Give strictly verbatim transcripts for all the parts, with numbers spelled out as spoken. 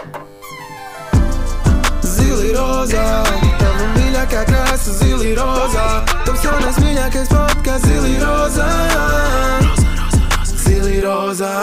Zili rozā, tava mīļākā krāsa zili rozā. Tavs jaunais mīļākais podcasts zili rozā. Zili rozā.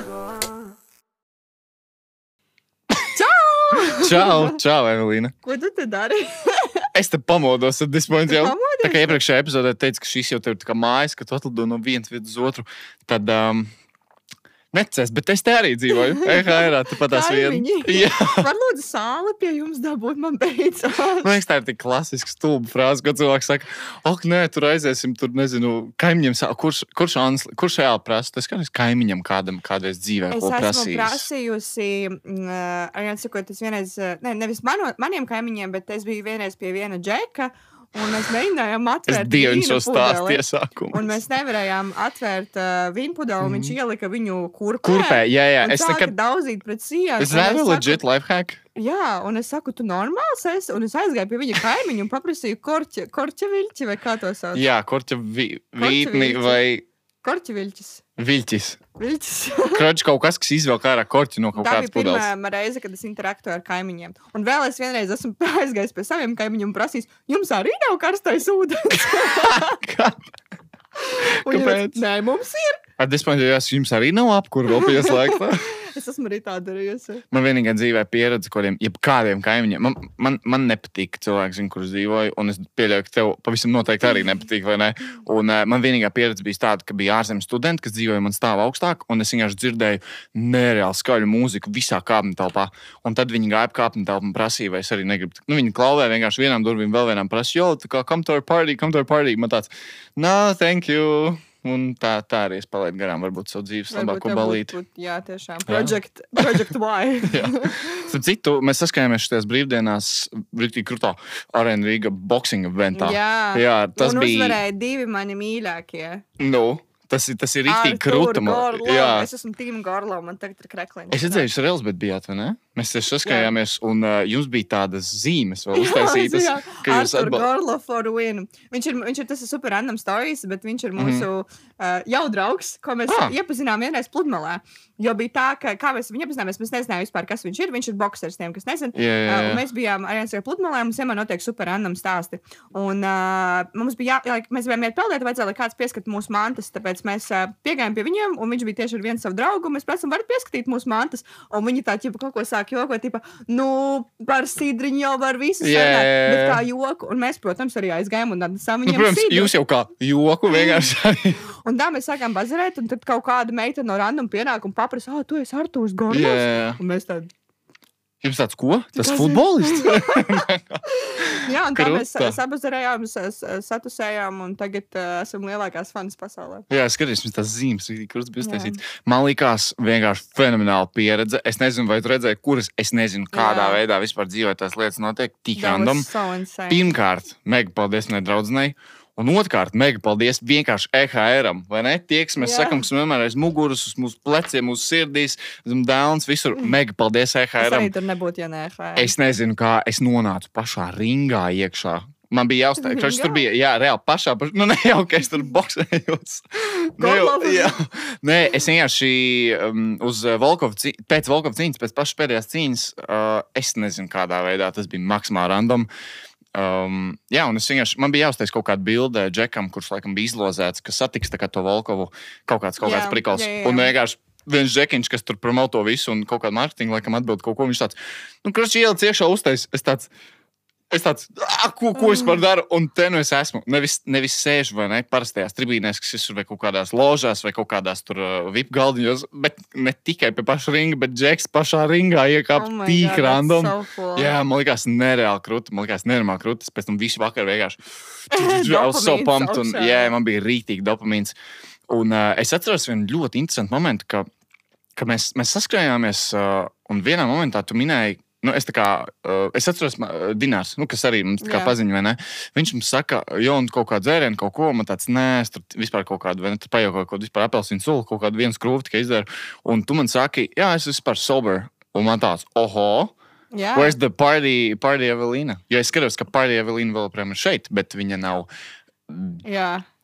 Čau, čau, Evelīna. Ko tu te dari? Es te pamodos at this point jau. Pamodies? Tā kā iepriekšējā epizodē teicu, ka šis jau tev ir tā kā mājas, ka tu atlido no vienas vietas uz otru. Tad um, necēs, bet es te arī dzīvoju. E H R, tepat tās viena. Kaimiņi. Jā. Var lūdzu sāli pie jums dabūt man beidzot. Man liekas, tā ir tik klasiska stulba frāze, kad cilvēks saka, ok, nē, tur aiziesim, tur, nezinu, kaimiņiem, sā- kurš, kurš, Ansli, kurš reāli prasa? Tas kādreiz kaimiņam kādam kādreiz dzīvē, Es ko esmu prasījis. prasījusi, mm, arī sakot, es vienreiz, ne, nevis mano, maniem kaimiņiem, bet es biju vienreiz pie viena džeka, un mēs mēģinājām Es atvērt dievinu vīna šo stāstu pudeli. iesākumu. Un mēs nevarējām atvērt uh, vīnu pudeli, un viņš ielika viņu kurpē. Kurpē, jā, jā, Un es sāka nekad... daudzīt pret sienu. Es un nevaru saku- legit lifehack. Jā, un es saku, tu normāls esi, un es aizgāju pie viņa kaimiņu un paprasīju korķa, korķa viļķi, vai kā to sauc? Jā, korķa vi, vītni viļķis. vai Korķa viļķis. viļķis. Viļķis. Kroķis kaut kas, kas izvelk ārā korķi no kaut Tā kādas bija pirmā pudeles. reize, kad es interaktoju ar kaimiņiem. Un vēl es vienreiz esmu aizgājis pie saviem kaimiņiem un prasījis, jums arī nav karstais ūdens? Kā? Un viņi Kāpēc? teica, nē, mums ir. At this point, jā, jums arī nav apkura vēl pieslēgta. Es esmu arī tā darījusi. Man vienīgā dzīvē pieredze kādiem, jebkādiem kaimiņiem. Man, man, man nepatīk cilvēki, zin, kurus dzīvoju, un es pieļauju, ka tev pavisam noteikti arī nepatīk, vai ne? Un uh, man vienīgā pieredze bija tāda, ka bija ārzemju studenti, kas dzīvoja man stāv augstāk, un es vienkārši dzirdēju nereāli skaļu mūziku visā kāpņu telpā. Un tad viņi gāja ap kāpņu telpu un prasīja, vai es arī negribu. Nu, viņi klauvē vienkārši vienām durvīm, vēl vienām prasīja, jo, tā kā come to our party, come to our party. Man tāds, no, thank you. Un tā, tā arī es palaidu garām, varbūt savu dzīves labāko balīti. Būt, jā, tiešām. Project, project Y. Starp citu, mēs saskājāmies šajās brīvdienās Rītī krutā Arēna Rīga boxing eventā. Jā. Jā, tas un bija... uzvarēja divi mani mīļākie. Nu, tas ir, tas ir Rītī kruta. Gorlo. Jā. Es esmu Tīma Gorlo, man tagad ir krekliņš. Es redzēju, jūs ar Elzbet bijāt, vai ne? Mēs tieši saskājāmies, un uh, jums bija tādas zīmes vēl uztaisītas, Jā, ka jūs Artur atbal... Gorlo for win. Viņš ir, viņš ir, tas ir super random stories, bet viņš ir mūsu mm -hmm. uh, jau draugs, ko mēs Ah. ah. iepazinām vienreiz pludmalē. Jo bija tā, ka, kā mēs viņu iepazināmies, mēs nezinājām vispār, kas viņš ir. Viņš ir boksers tiem, kas nezin. Jā, jā, jā. Uh, un mēs bijām arī ar pludmalē, un mums vienmēr notiek super random stāsti. Un uh, mums bija, jā, jā, mēs bijām iet peldēt, vajadzēja, lai kāds pieskat mūsu mantas, tāpēc mēs uh, piegājām pie viņiem, un viņš bija tieši ar vienu savu draugu, un mēs prasām, varat pieskatīt mūsu mantas, un viņi tā, ķipa, kaut ko sāk jokot, tipa, nu, par sidriņu jau var visu Jā, sarunāt, jā, jā. bet kā joku, un mēs, protams, arī aizgājām un atnesām Nu, viņiem protams, sidru. jūs jau kā joku vienkārši arī. Un tā mēs sākām bazarēt, un tad kaut kāda meita no random pienāk un paprasa, ah, tu esi Artūrs Gorlos. Jā, jā, jā. Un mēs tādi, Jums tāds ko? Tas Tas- futbolists? jā, un tā mēs Kruta. sabazarējām, sa- sa- satusējām, un tagad uh, esam lielākās fanas pasaulē. Jā, skaties, mums tas zīmes ir, kuras bija Jā. uztaisīts. Man likās vienkārši fenomenāla pieredze. Es nezinu, vai tu redzēji, kuras, es nezinu, kādā Jā. veidā vispār dzīvē tās lietas notiek. Tik That was random. so insane. Pirmkārt, mega paldies manai draudzenei. Un otrkārt, mega paldies vienkārši E H R-am. Vai ne? Tie, kas mēs Jā. sakām, kas vienmēr aiz muguras, uz mūsu pleciem, mūsu sirdīs, zem dēlns, visur. Mega paldies E H Es R-am. arī tur nebūtu, ja nē, H. Es nezinu, kā es nonācu pašā ringā iekšā. Man bija jāuzstāj, ka tur Ringā? bija, jā, reāli pašā, pašā, nu ne jau, ka es tur boksējos. Ne jau- Gorlovas. jā. Nē, es vienkārši um, uz Volkova, cī- pēc Volkova cīņas, pēc pašas pēdējās cīņas, uh, es nezinu, kādā veidā tas bija maksimāli random. Um, jā, un es vienkārši, man bija jāuztais kaut kāda bilde Džekam, kurš laikam bija izlozēts, ka satiks tā kā to Volkovu kaut kāds, kaut kāds Jā, prikals. jā, jā. Un vienkārši viens Džekiņš, kas tur promoto visu un kaut kādu mārketingu, laikam atbild kaut ko, viņš tāds, nu, kurš ielic iekšā uztais, es tāds, es tāds, ah, ko, ko es par daru, un te nu es esmu. Nevis, nevis sēžu, vai ne, parastajās tribīnēs, kas ir vai kaut kādās ložās, vai kaut kādās tur uh, V I P galdiņos, bet ne tikai pie paša ringa, bet Džeks pašā ringā iekāp Oh my tik God, that's random. so cool. Jā, man likās nereāli krūti, man likās nereāli krūti. Es pēc tam visu vakaru vienkārši I was so Dopamīns pumped, un augšā. jā, man bija rītīgi dopamīns. Un uh, es atceros vienu ļoti interesantu momentu, ka, ka mēs, mēs saskrējāmies, uh, un vienā momentā tu minēji, nu, es tā kā, uh, es atceros uh, Dinārs, nu, kas arī mums tā kā Jā. paziņa, vai ne? Viņš mums saka, jo, un kaut kā dzērienu, kaut ko, man tāds, nē, es tur vispār kaut kādu, vai ne, tur pajaukoju kaut kādu vispār apelsīnu sulu, kaut kādu vienu skrūvi tikai izdaru, un tu man saki, jā, es esmu vispār sober, un man tāds, oho, Jā. where's the party, party Evelīna? Jo es skatos, ka party Evelīna vēl joprojām ir šeit, bet viņa nav, Jā.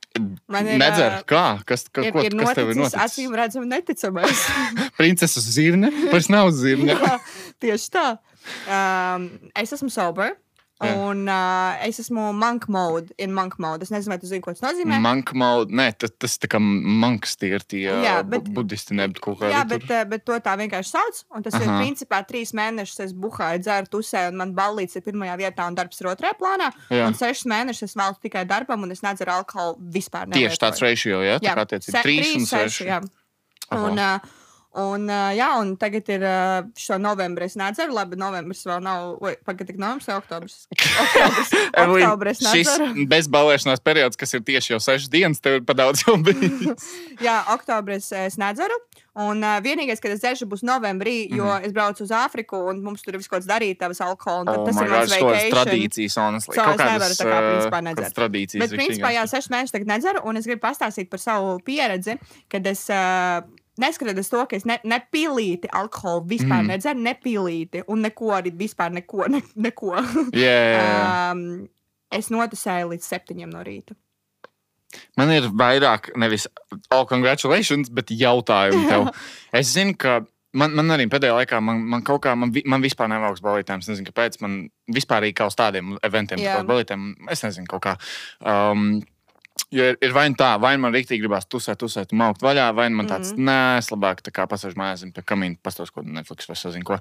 Man ir, Nedzer, kā? Kas, ka, ir, ko, ir kas tev ir noticis, noticis? acīm redzam, neticamais. Princesas zirne? Vairs nav zirne. Jā, tieši tā. Um, es esmu sober. Jā. Un uh, es esmu monk mode, in monk mode. Es nezinu, vai tu zini, ko tas nozīmē. Monk mode, nē, tas, tas tā kā monks tie ir tie Jā, bet- bu- budisti, ne, bet kaut kādi Jā, tur. bet, uh, bet to tā vienkārši sauc. Un tas Aha. ir Aha. principā trīs mēnešus es buhāju, dzeru, tusēju, un man ballīts ir pirmajā vietā un darbs ir otrajā plānā. Jā. Un sešas mēnešus es veltu tikai darbam, un es nedzeru alkoholu vispār. Tieši tāds ratio, jā? Tā kā tiec ir se- trīs un seši, seši. jā. Aha. Un, uh, un, uh, jā, un tagad ir uh, šo novembri es nedzeru, labi, novembris vēl nav, oi, pagad tik novembris vai oktobris? Oktobris, Evelīna, oktobris šis nedzeru. bezbalēšanās periods, kas ir tieši jau sešas dienas, tev ir pa daudz jau bijis. Jā, oktobris es nedzeru. Un uh, vienīgais, kad es dzeršu, būs novembrī, jo Mhm. es braucu uz Āfriku un mums tur ir viss kaut kāds darītavas alkohola. un tad Oh Tas my ir God, mans kaut kādas vacation. tradīcijas, honestly. So Kaut es nevaru kādas, tā kā, uh, principā, kādas nedzert. tradīcijas. Bet, principā, jā, riktīgās. sešas mēnešus tagad nedzeru, un es gribu pastāstīt par savu pieredzi, kad es uh, neskatoties to, ka es ne, nepilīti alkoholu vispār Mhm. mm. nedzeru, nepilīti un neko arī vispār neko. Ne, neko. Jā, jā, jā. um, es notusēju līdz septiņiem no rīta. Man ir vairāk, nevis all congratulations, bet jautājumi tev. Es zinu, ka man, man arī pēdējā laikā, man, man kaut kā, man, vi- man vispār nevajag balītēm. Es nezinu, kāpēc. Man vispār arī kā uz tādiem eventiem, Jā. kā uz balītēm, es nezinu, kaut kā. Um, Jo ir, ir vai nu tā, vai nu man rīktīgi gribās tusēt, tusēt, un maukt vaļā, vai nu man tāds, mm. nē, es labāk tā kā pasēžu mājās, zinu, pie kamīna, pastos, ko Netflix vai sazinu, ko.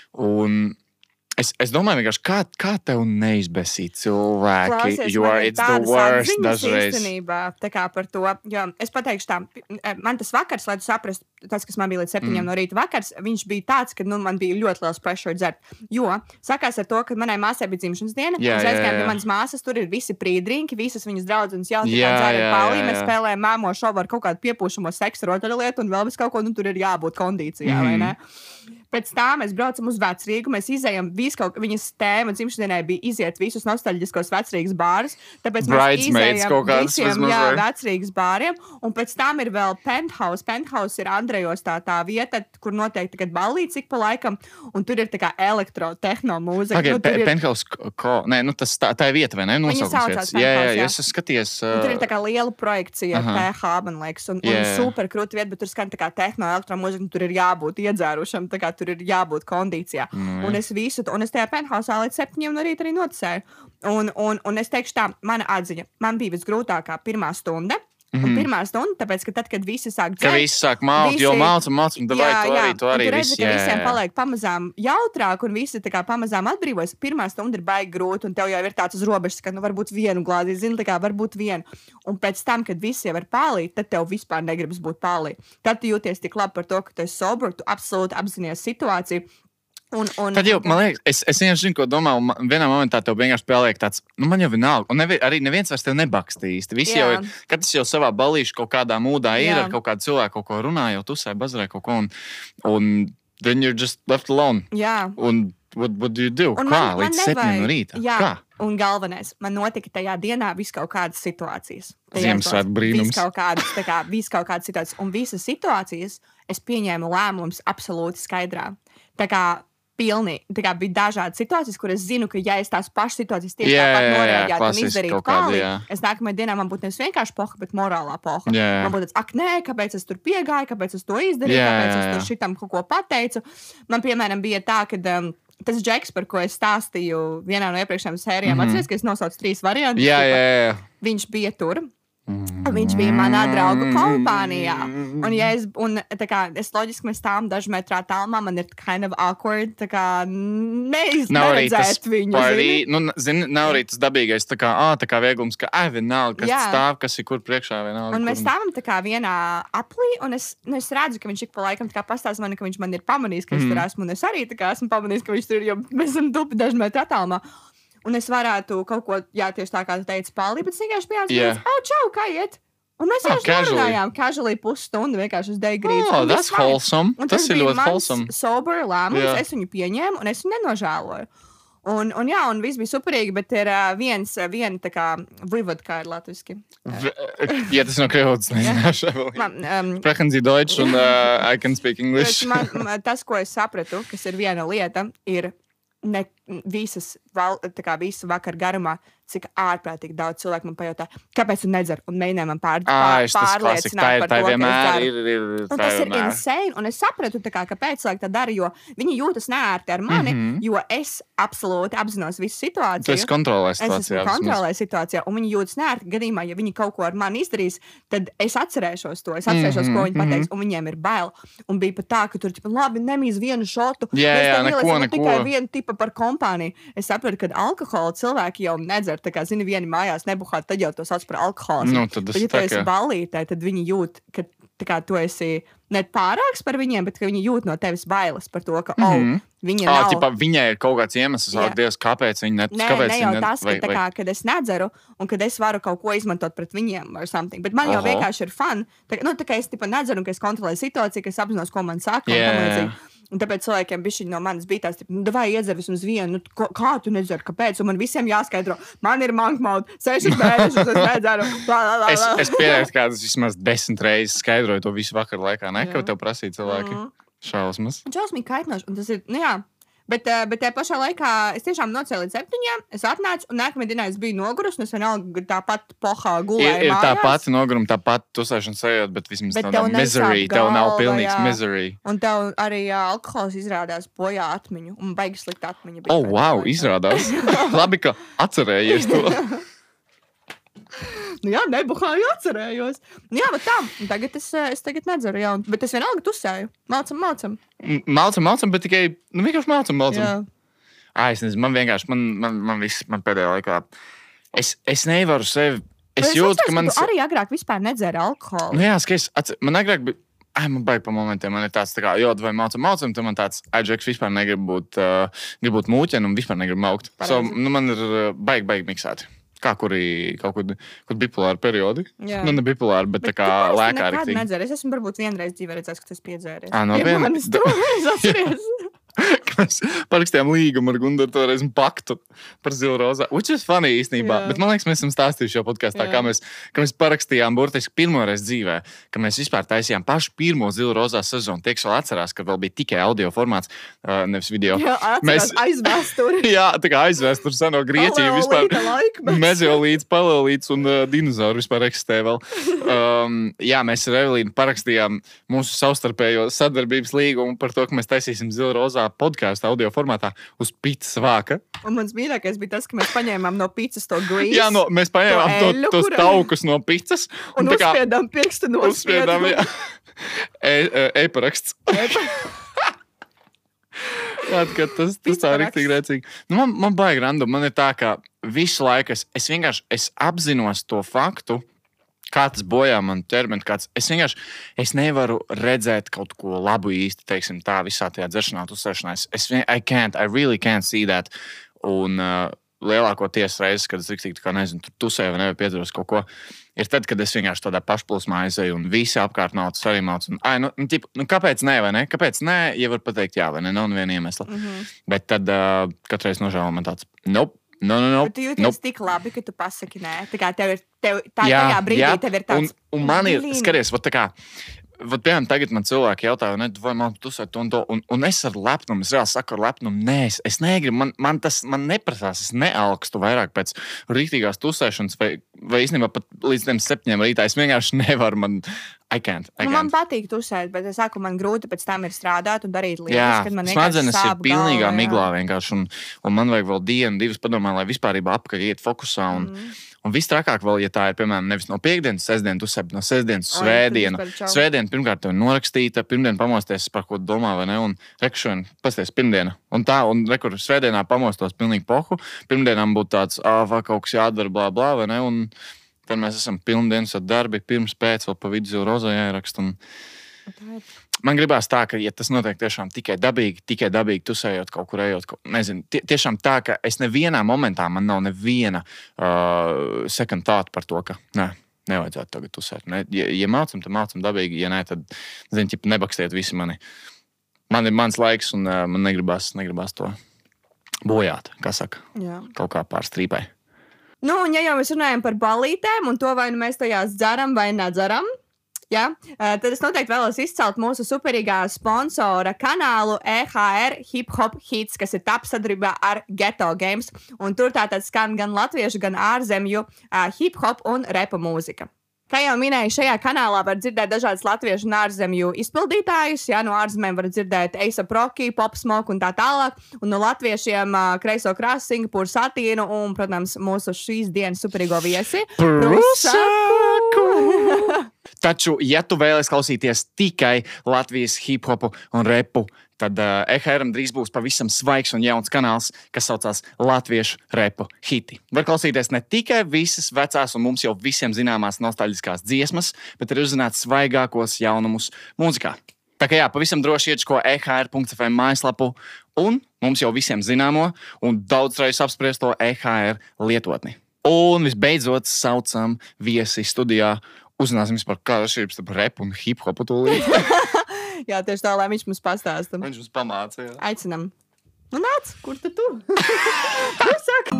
Un es, es domāju, vienkārši, kā, kā tev neizbesīt cilvēki, Klausies, jo man ir it's the tādas worst atziņas dažreiz. īstenībā, tā kā par to, jo es pateikšu tā, man tas vakars, lai tu saprastu, tas, kas man bija līdz septiņiem mm. no rīta vakars, viņš bija tāds, ka, nu, man bija ļoti liels pressure dzert, jo sakās ar to, ka manai māsai bija dzimšanas diena, Jā, un jā, aizgājām jā. pie manas māsas, tur ir visi prīdrinki, visas viņas draudzenes jau tā Jā, kā dzēra jā, palī, jā, mēs jā. spēlējam mēmo šovu ar kaut kādu piepūšamo seksu rotaļlietu, un vēl vis kaut ko, nu, tur ir jābūt kondīcijā, Mhm. vai ne? Pēc tam mēs braucam uz Vecrīgu. Mēs izējām visu kaut ko. Viņas tēma dzimšanai bija iziet visus nostalģiskos Vecrīgas bārus. Tāpēc mēs Bridesmaids izējām kaut kādas visiem vismaz, jā, vai? Vecrīgas bāriem. Un pēc tam ir vēl Penthouse. Penthouse ir Andrejos tā, tā vieta, kur noteikti tagad ballīts ik pa laikam. Un tur ir tā kā elektro, tehno mūzika. Okay, Nu, tur pe, ir- penthouse, ko, nē, nu tas tā, tā ir vieta, vai ne? Viņa Nosaukums saucās vietas. Jā, jā, Penthouse, jā, jā. es esmu skaties. Un tur ir Uh, tā kā liela projekcija, Aha. P H, man liekas, un, Jā, un jā. super krūti vieta, bet tur skan tā kā tehno elektromūzika, un tur ir jābūt iedzērušam, tā kā tur ir jābūt kondīcijā. Nu, jā. Un es visu, un es tajā penthousā līdz septiņiem no rīta arī noticēju. Un, un, un es teikšu tā, mana atziņa, man bija visgrūtākā pirmā stunda. Mm -hmm. Un pirmā stunda, tāpēc, ka tad, kad visi sāk Ka dzert, visi sāk mākt, jo visi- māc un māc, un vai tu arī, tu un arī tu redzi, visi. ka Jā, visiem jā. paliek pamazām jautrāk, un visi tā kā pamazām atbrīvojas. Pirmā stunda ir baigi grūti, un tev jau ir tāds uz robežas, ka nu, varbūt vienu glāzi, zini, tā kā varbūt vienu. Un pēc tam, kad visi jau ir pālī, tad tev vispār negribas būt pālī. Tad tu jūties tik labi par to, ka tu esi sober, tu absolūti apzinājies situāciju. Un, un, Tad jau, man liekas, es, es vienkārši zinu, ko domā, un man- vienā momentā tev vienkārši paliek tāds, nu, man jau vienalga, un nevi, arī neviens vairs tev nebaksta īsti. Visi Jā. jau ir, katrs jau savā balīšu kaut kādā mūdā ir, Jā. ar kaut kādu cilvēku kaut ko runā, jau tusē, bazarē kaut ko, un, un then you're just left alone. Jā. Un what, what do you do? Un Kā? man- man Līdz septiņiem no nevajag- rīta? Jā, Kā? un galvenais, man notika tajā dienā vis kaut kādas situācijas. Tajā Ziemassvētku brīnums. Vis kaut kādas, tā kā, vis kaut kādas situācijas. Un visas situācijas es pieņēmu lēmumus absolūti skaidrā. Tā kā pilnīgi, tā kā bija dažādas situācijas, kur es zinu, ka ja es tās pašas situācijas tieši Jā, tāpat jā, jā, noreaģētu un klasiski izdarītu kaut kādi, pāli, jā. es nākamajā dienā man būtu nevis vienkārši poha, bet morālā poha. Jā, jā. Man būtu tāds, ak, nē, kāpēc es tur piegāju, kāpēc es to izdarīju, Jā, kāpēc jā, es jā. tur šitam kaut ko pateicu. Man, piemēram, bija tā, ka um, tas Džeks, par ko es stāstīju vienā no iepriekšējām sērijām, mm -hmm. atceries, ka es nosaucu trīs variantus. Jā, tipa, jā, jā. Viņš bija tur. Viņš bija manā draugu kompānijā. Un, ja es, un tā kā, es loģiski mēs stāvam dažu metrā tālumā, man ir kind of awkward, tā kā neiz, Nav arī tas neredzēt viņu. party, zini? nu, zini, nav arī tas dabīgais, tā kā, ā, tā kā vieglums, ka, ai, vienalga, kas Jā. stāv, kas ir kur priekšā, vienalga. Un mēs kur- stāvam tā kā vienā aplī, un es, nu, es redzu, ka viņš ik pa laikam tā kā pastāsta man, ka viņš man ir pamanījis, ka es Mhm. tur esmu, un es arī tā kā esmu pamanījis, ka viņš tur ir, jo mēs esam tupi dažu metru attālumā. Un es varētu kaut ko, jā, tieši tā kā tu teici, palī, bet es vienkārši bijām, Jā. yeah. oh, čau, kā iet? Un mēs Ah, jau casually. runājām, casually pusstundu vienkārši uz deigrītes. Oh, un that's viss fine. wholesome. Un Tas ir bija ļoti mans wholesome. sober lēmums, Jā. es viņu pieņēmu un es viņu nenožēloju. Un, un jā, un viss bija superīgi, bet ir uh, viens, uh, viena tā kā vivod, kā ir latviski. V- Ja tas nav krievots, nezināšu. Man, um, Sprechen Sie Deutsch un uh, I can speak English. man, man, tas, ko es sapratu, kas ir viena lieta, ir ne visas, val, tā kā visu vakar garumā cik ārprātīgi daudz cilvēku man pajautā, kāpēc tu nedzer, un mēģināja man pār, Ā, pār, es tas klasika, tā pārliecināt ir, par tā to, ka es vienmēr dzeru. ir, ir, ir, Un tā tas ir vienmēr. insane, un es sapratu, tā kā, kāpēc cilvēki tā dara, jo viņi jūtas neērti ar mani, Mhm. jo es absolūti apzinos visu situāciju. Tu esi kontrolē Es esmu situācijā. vismaz. kontrolēju situācijā, un viņi jūtas neērti gadījumā, ja viņi kaut ko ar mani izdarīs, tad es atcerēšos to, es atcerēšos, Mhm, ko viņi mhm. pateiks, un viņiem ir bail. Un bija pat tā, ka tur, ķipa, labi, nemīz vienu šotu, Jā, mēs jā, tev neko, ieliesim neko. tikai vienu tipu par kompāniju. Es saprotu, ka alkoholu cilvēki jau nedzer, tā kā, zini, vieni mājās nebuhāt, tad jau to sauc par alkoholismu. Nu, tad es Bet, ja tu tā esi kā- ballītē, tad viņi jūt, ka tā kā tu esi ne pārāks par viņiem, bet ka viņi jūt no tevis bailes par to, ka, oh, Mhm. viņa Ā, nav. ķipa, viņai ir kaut kāds iemesls, Jā. ak, Dievs, kāpēc viņa net, Nē, kāpēc ne jau viņa net- tas, ka, vai- tā vai- kā, kad es nedzeru un kad es varu kaut ko izmantot pret viņiem vai something. Bet man jau Oho. vienkārši ir fun. Tā, nu, tā kā es tipa nedzeru un ka es kontrolēju situāciju, ka es apzinos, ko man saka. un Jā, tam jā, līdzīgi. jā. Un tāpēc cilvēkiem bišķiņ no manis bija tās, tipa, nu, vai iedzer vismaz vienu, nu, ko, kā tu nedzer, kāpēc? Un man visiem jāskaidro, man ir mankmaut, sešas mēnešus, es nedzeru. Bla, bla, bla, Es, bla. es pieļauju, ka es vismaz desmit reizes skaidroju to visu vakaru laikā. Ne, Jā. ka tev prasīja cilvēki. Mhm. Šausmas. Un šausmīgi kaitinoši. Un tas ir, nu jā. Bet, eh, bet tajā pašā laikā es tiešām nocēlu līdz septiņiem. Es atnācu, un nākamajā dienā es biju nogurusi. Es vienalga tāpat pohā gulēju. Ir, ir tā mājās. pati noguruma, tā pati tusēšana sajūta, bet vismaz Bet tā tev nav nesāp misery. Tev nav galva, pilnīgs jā. misery. Un tev arī jā, alkohols izrādās bojā atmiņu. Un baigi slikta atmiņa. bija Oh, pēc wow, tam. izrādās. Labi, ka atcerējies to. Nu, jā, nebuhāju, atcerējos. Nu, jā, bet tā. Un tagad es, eh, es tagad nedzeru, jā. un- Bet es vienalga tusēju. Mācam, mācam. Mācam, mācam, bet tikai, nu, vienkārši mācam, mācam. Jā. Ai, es nezinu, man vienkārši, man, man, man viss, man pēdējā laikā, es, es nevaru sevi, es Bet jūtu, atceros, ka man... tu arī agrāk vispār nedzēri alkoholu. Nu, jā, skaties, atcer, man agrāk bija, ai, man baigi pa momentiem, man ir tāds, tā kā, jo, vai mācam, mācam, tad man tāds, ai, Džeks vispār negrib būt, uh, grib būt mūķeni un vispār negrib maukt. So, Pareizi. nu, man ir uh, baigi, baigi miksēti. Kā kuri, kaut kur, kur bipolāri periodi. Jā. Nu, ne bipolāri, bet, bet tā kā lēkā arī. Nekad nedzēru. Es esmu varbūt vienreiz dzīvē redzējis, ka tas piedzēries. Ā, no Pie viena- manis to es atceries. Mēs parakstījām līgumu ar Gundaru toreiz un paktu par zilu rozā. Which is funny īstenībā. Jā. Bet man liekas, mēs esam stāstījuši šo podkāstā, Jā. kā mēs, kā mēs parakstījām burtiski pirmoreiz dzīvē, ka mēs vispār taisījām pašu pirmo zilu rozā sezonu. Tie, kas vēl atcerās, ka vēl bija tikai audio formāts, uh, nevis video. Jā, Mēs- atceros aizvēsturi. Jā, tā kā aizvēst tur seno Grieķiju vispār. Meziolīds, paleolīds un uh, dinozauri vispār eksistē vēl. Um, jā, mēs ar Evelīnu parakstījām mūsu savstarpējo sadarbības līgumu par to, ka mēs taisīsim zilu rozā podkāstu audio formātā uz pīcis vāka. Un mans mīļākais bija tas, ka mēs paņēmām no pīcis to grīzi. Jā, no, mēs paņēmām to, eļļu, tos kura- taukus no pīcis. Un tā kā uzspiedām pirkstu no uzspiedām, jā. E- e- E-paraksts. Jā, tā kā tas, tas tā ir Pīcis rīktīgi rēcīgi. Nu, man, man baigi random. Man ir tā, ka visu laiku es, es vienkārši es apzinos to faktu, kā tas bojā man ķermeni. Kāds, es vienkārši es nevaru redzēt kaut ko labu īsti, teiksim, tā visā tajā dzeršanā, uzsēšanā. Es, es vien, I can't, I really can't see that. Un uh, lielākoties reizes, kad es riktīgi, kā nezinu, tur tusēju vai nevar piedzīvos kaut ko, ir tad, kad es vienkārši tādā pašplūsmā aizēju un visi apkārt nav tas arī māc. Un, ai, nu, nu, ķip, nu, kāpēc nē, vai ne? Kāpēc nē, ja var pateikt jā vai ne? Nav neviena iemesla. Mm -hmm. Bet tad uh, katreiz nožēlo man tāds, nope, no, no, no. Bet tu jūties nope. tik labi, ka tu pasaki nē. Tā kā tev ir, tev, tā Jā, tajā brīdī jā, tev ir tāds. Un, un man ir, Blīn. skaties, vat tā kā, vat, piemēram, tagad man cilvēki jautā, ne, vai man tusēt to un to, un, un es ar lepnumu, es reāli saku ar lepnumu, nē, es, es negribu, man, man tas, man neprasās, es nealkstu vairāk pēc rīktīgās tusēšanas, vai, vai īstenībā pat līdz tiem septiņiem rītā, es vienkārši nevaru, man, I can't, I Nu, man can't. patīk tusēt, bet es saku, man grūti pēc tam ir strādāt un darīt lietas, Jā, kad man vienkārši smadzenes ir sāp pilnīgā galva, jā. miglā vienkārši, un, un man vajag vēl dienu, divas padomā, lai vispārībā apkaļ iet fokusā, un, Mm. un viss trakāk vēl, ja tā ir, piemēram, nevis no piekdienas, sestdienas, tusē, bet no sestdienas, Oi, svētdienu. tad vispār čau. Svētdiena pirmkārt tev ir norakstīta, pirmdien pamosties, par ko tu domā, vai ne, un rekušana, pasties, pirmdiena. Un tā, un rekur, svētdienā pamostos pilnīgi pohu, pirmdienām būtu tāds, ā, vai kaut kas jādara, blā, blā, vai ne, un tad mēs esam pilndienas ar darbi, pirms pēc, vēl pa vidu zilu rozā jāierakst, un Tā ir. man gribās tā, ka, ja tas notiek tiešām tikai dabīgi, tikai dabīgi tusējot kaut kur ejot, kaut, nezinu, tie, tiešām tā, ka es nevienā momentā, man nav neviena uh, second thought par to, ka, nē, nevajadzētu tagad tusēt. Ne? Ja, ja mācam, tad mācam dabīgi, ja nē, tad, zini, ķip, nebakstiet visi mani. Man ir mans laiks, un uh, man negribās, negribās to bojāt, kā saka, Jā. kaut kā pār strīpai. Nu, un ja jau mēs runājam par balītēm un to, vai nu mēs tajās dzeram vai nedzeram, Jā, tad es noteikti vēlos izcelt mūsu superīgā sponsora kanālu E H R Hip Hop Hits, kas ir tap sadarbībā ar Ghetto Games. Un tur tātad skan gan latviešu, gan ārzemju uh, hip hop un repa mūzika. Kā jau minēju, šajā kanālā var dzirdēt dažādas latviešu un ārzemju izpildītājus. Jā, no ārzemēm var dzirdēt A$ap Rocky, Pop Smoke un tā tālāk. Un no latviešiem uh, Kreiso Krasu, Singapūru Satīnu un, protams, mūsu šīs dienas superīgo viesi. Prusaku! Taču, ja tu vēlies klausīties tikai Latvijas hip-hopu un repu, tad uh, E H R-am drīz būs pavisam svaigs un jauns kanāls, kas saucās Latviešu repu hiti. Var klausīties ne tikai visas vecās un mums jau visiem zināmās nostalģiskās dziesmas, bet arī uzzināt svaigākos jaunumus mūzikā. Tā kā jā, pavisam droši iečko E H R punkts F M mājaslapu un mums jau visiem zināmo un daudzreiz apspriesto E H R lietotni. Un visbeidzot saucam viesi studijā. Uzzināsim par kādu atšķirību starp repu un hip-hopu tūlīt. Jā, tieši tā, lai viņš mums pastāsta. Viņš mums pamāca, jā. Aicinam. Nu nāc, kur tu tu? Prusak!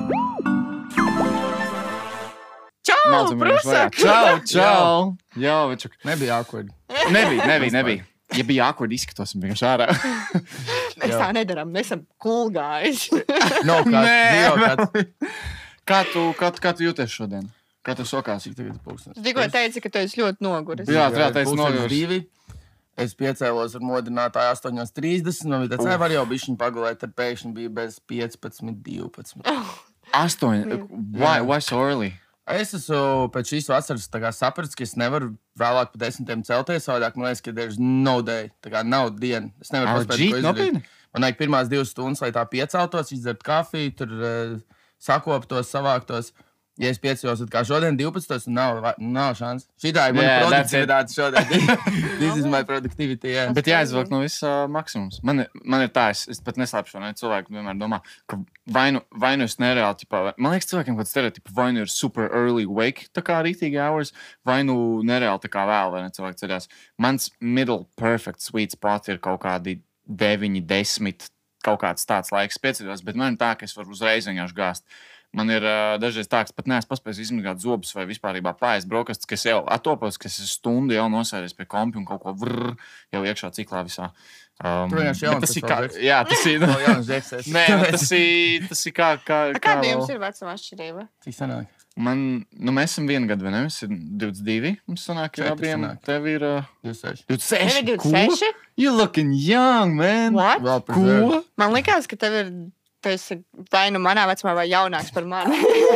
Čau, Prusak! Čau, čau! Jā, večuk. Nebija awkward. Nebija, nebija, nebija. Ja bija awkward, izskatosim vienkārši ārā. Mēs tā nedaram, mēs esam cool guys. No, kāds, dzīvo kāds. Kā tu, kā, kā tu jūties šodien? Kā tu sokās? Cik tagad ir pulkstens? Tikko teici, ka tu esi ļoti noguris. Jā, tā teici Pulkstens noguris. divi. Es piecēlos ar modinātāju astoņos trīsdesmit, un tāds, ne, var jau bišķiņ pagulēt, tad pēkšņi bija bez piecpadsmit divpadsmit. Astoņi? Why, why so early? Es esmu pēc šīs vasaras tā kā sapratis, ka es nevaru vēlāk par desmitiem celties, savādāk man liekas, ka there's no day, tā kā nav diena. Es nevaru paspēt, ko izdarīt. Man vajag pirmās divas stundas, lai tā pieceltos, izdzert kafiju, tur uh, sakoptos, savāktos. Ja es piecos, tad kā šodien divpadsmit, nav, nav šans. Šitā ir mana Yeah, that's produktivitāte šodien. This is my productivity, jā. Bet jāizvelk no viss uh, maksimums. Man, ir- man ir tā, es, es pat neslēpšu, ne cilvēki vienmēr domā, ka vai nu, vai nu es nereāli, ķipā, vai, man liekas cilvēkiem, kad stereotipi, vai nu ir super early wake, tā kā rītīgi hours, vai nu nereāli tā kā vēl, vai ne cilvēki ceļās. Mans middle perfect sweet spot ir kaut kādi deviņi, desmit, kaut kāds tāds laiks pieceļos, bet man ir tā, ka es varu uzreiz vienkārši gāzt. Man ir uh, dažreiz tā, ka pat neesmu paspējis izmigāt zobus vai vispārībā pāriest brokastis, kas jau atopos, kas ir stundu jau nosēdies pie kompi un kaut ko vrr, jau iekšā ciklā visā. Um, Tu vienkārši bet jauns tas ir tas kā, vēl jā, tas ir, Vēl jauns džeks esi. nē, nu, tas ir, tas ir kā, kā, kā Kāda vēl- jums ir vecuma atšķirība? Cik sanāk? Man, nu mēs esam vienu gadu, vai ne? Mēs esam divdesmit divi, mums sanāk, ir Četri abiem, sanāk. tev ir uh, divdesmit seši. divdesmit seši. Tev ir divdesmit seši? Ko? You looking young, man. What? Vēl par Ko? zēru. Man likās, ka tev ir, tu esi vai nu manā vecumā, vai jaunāks par mani.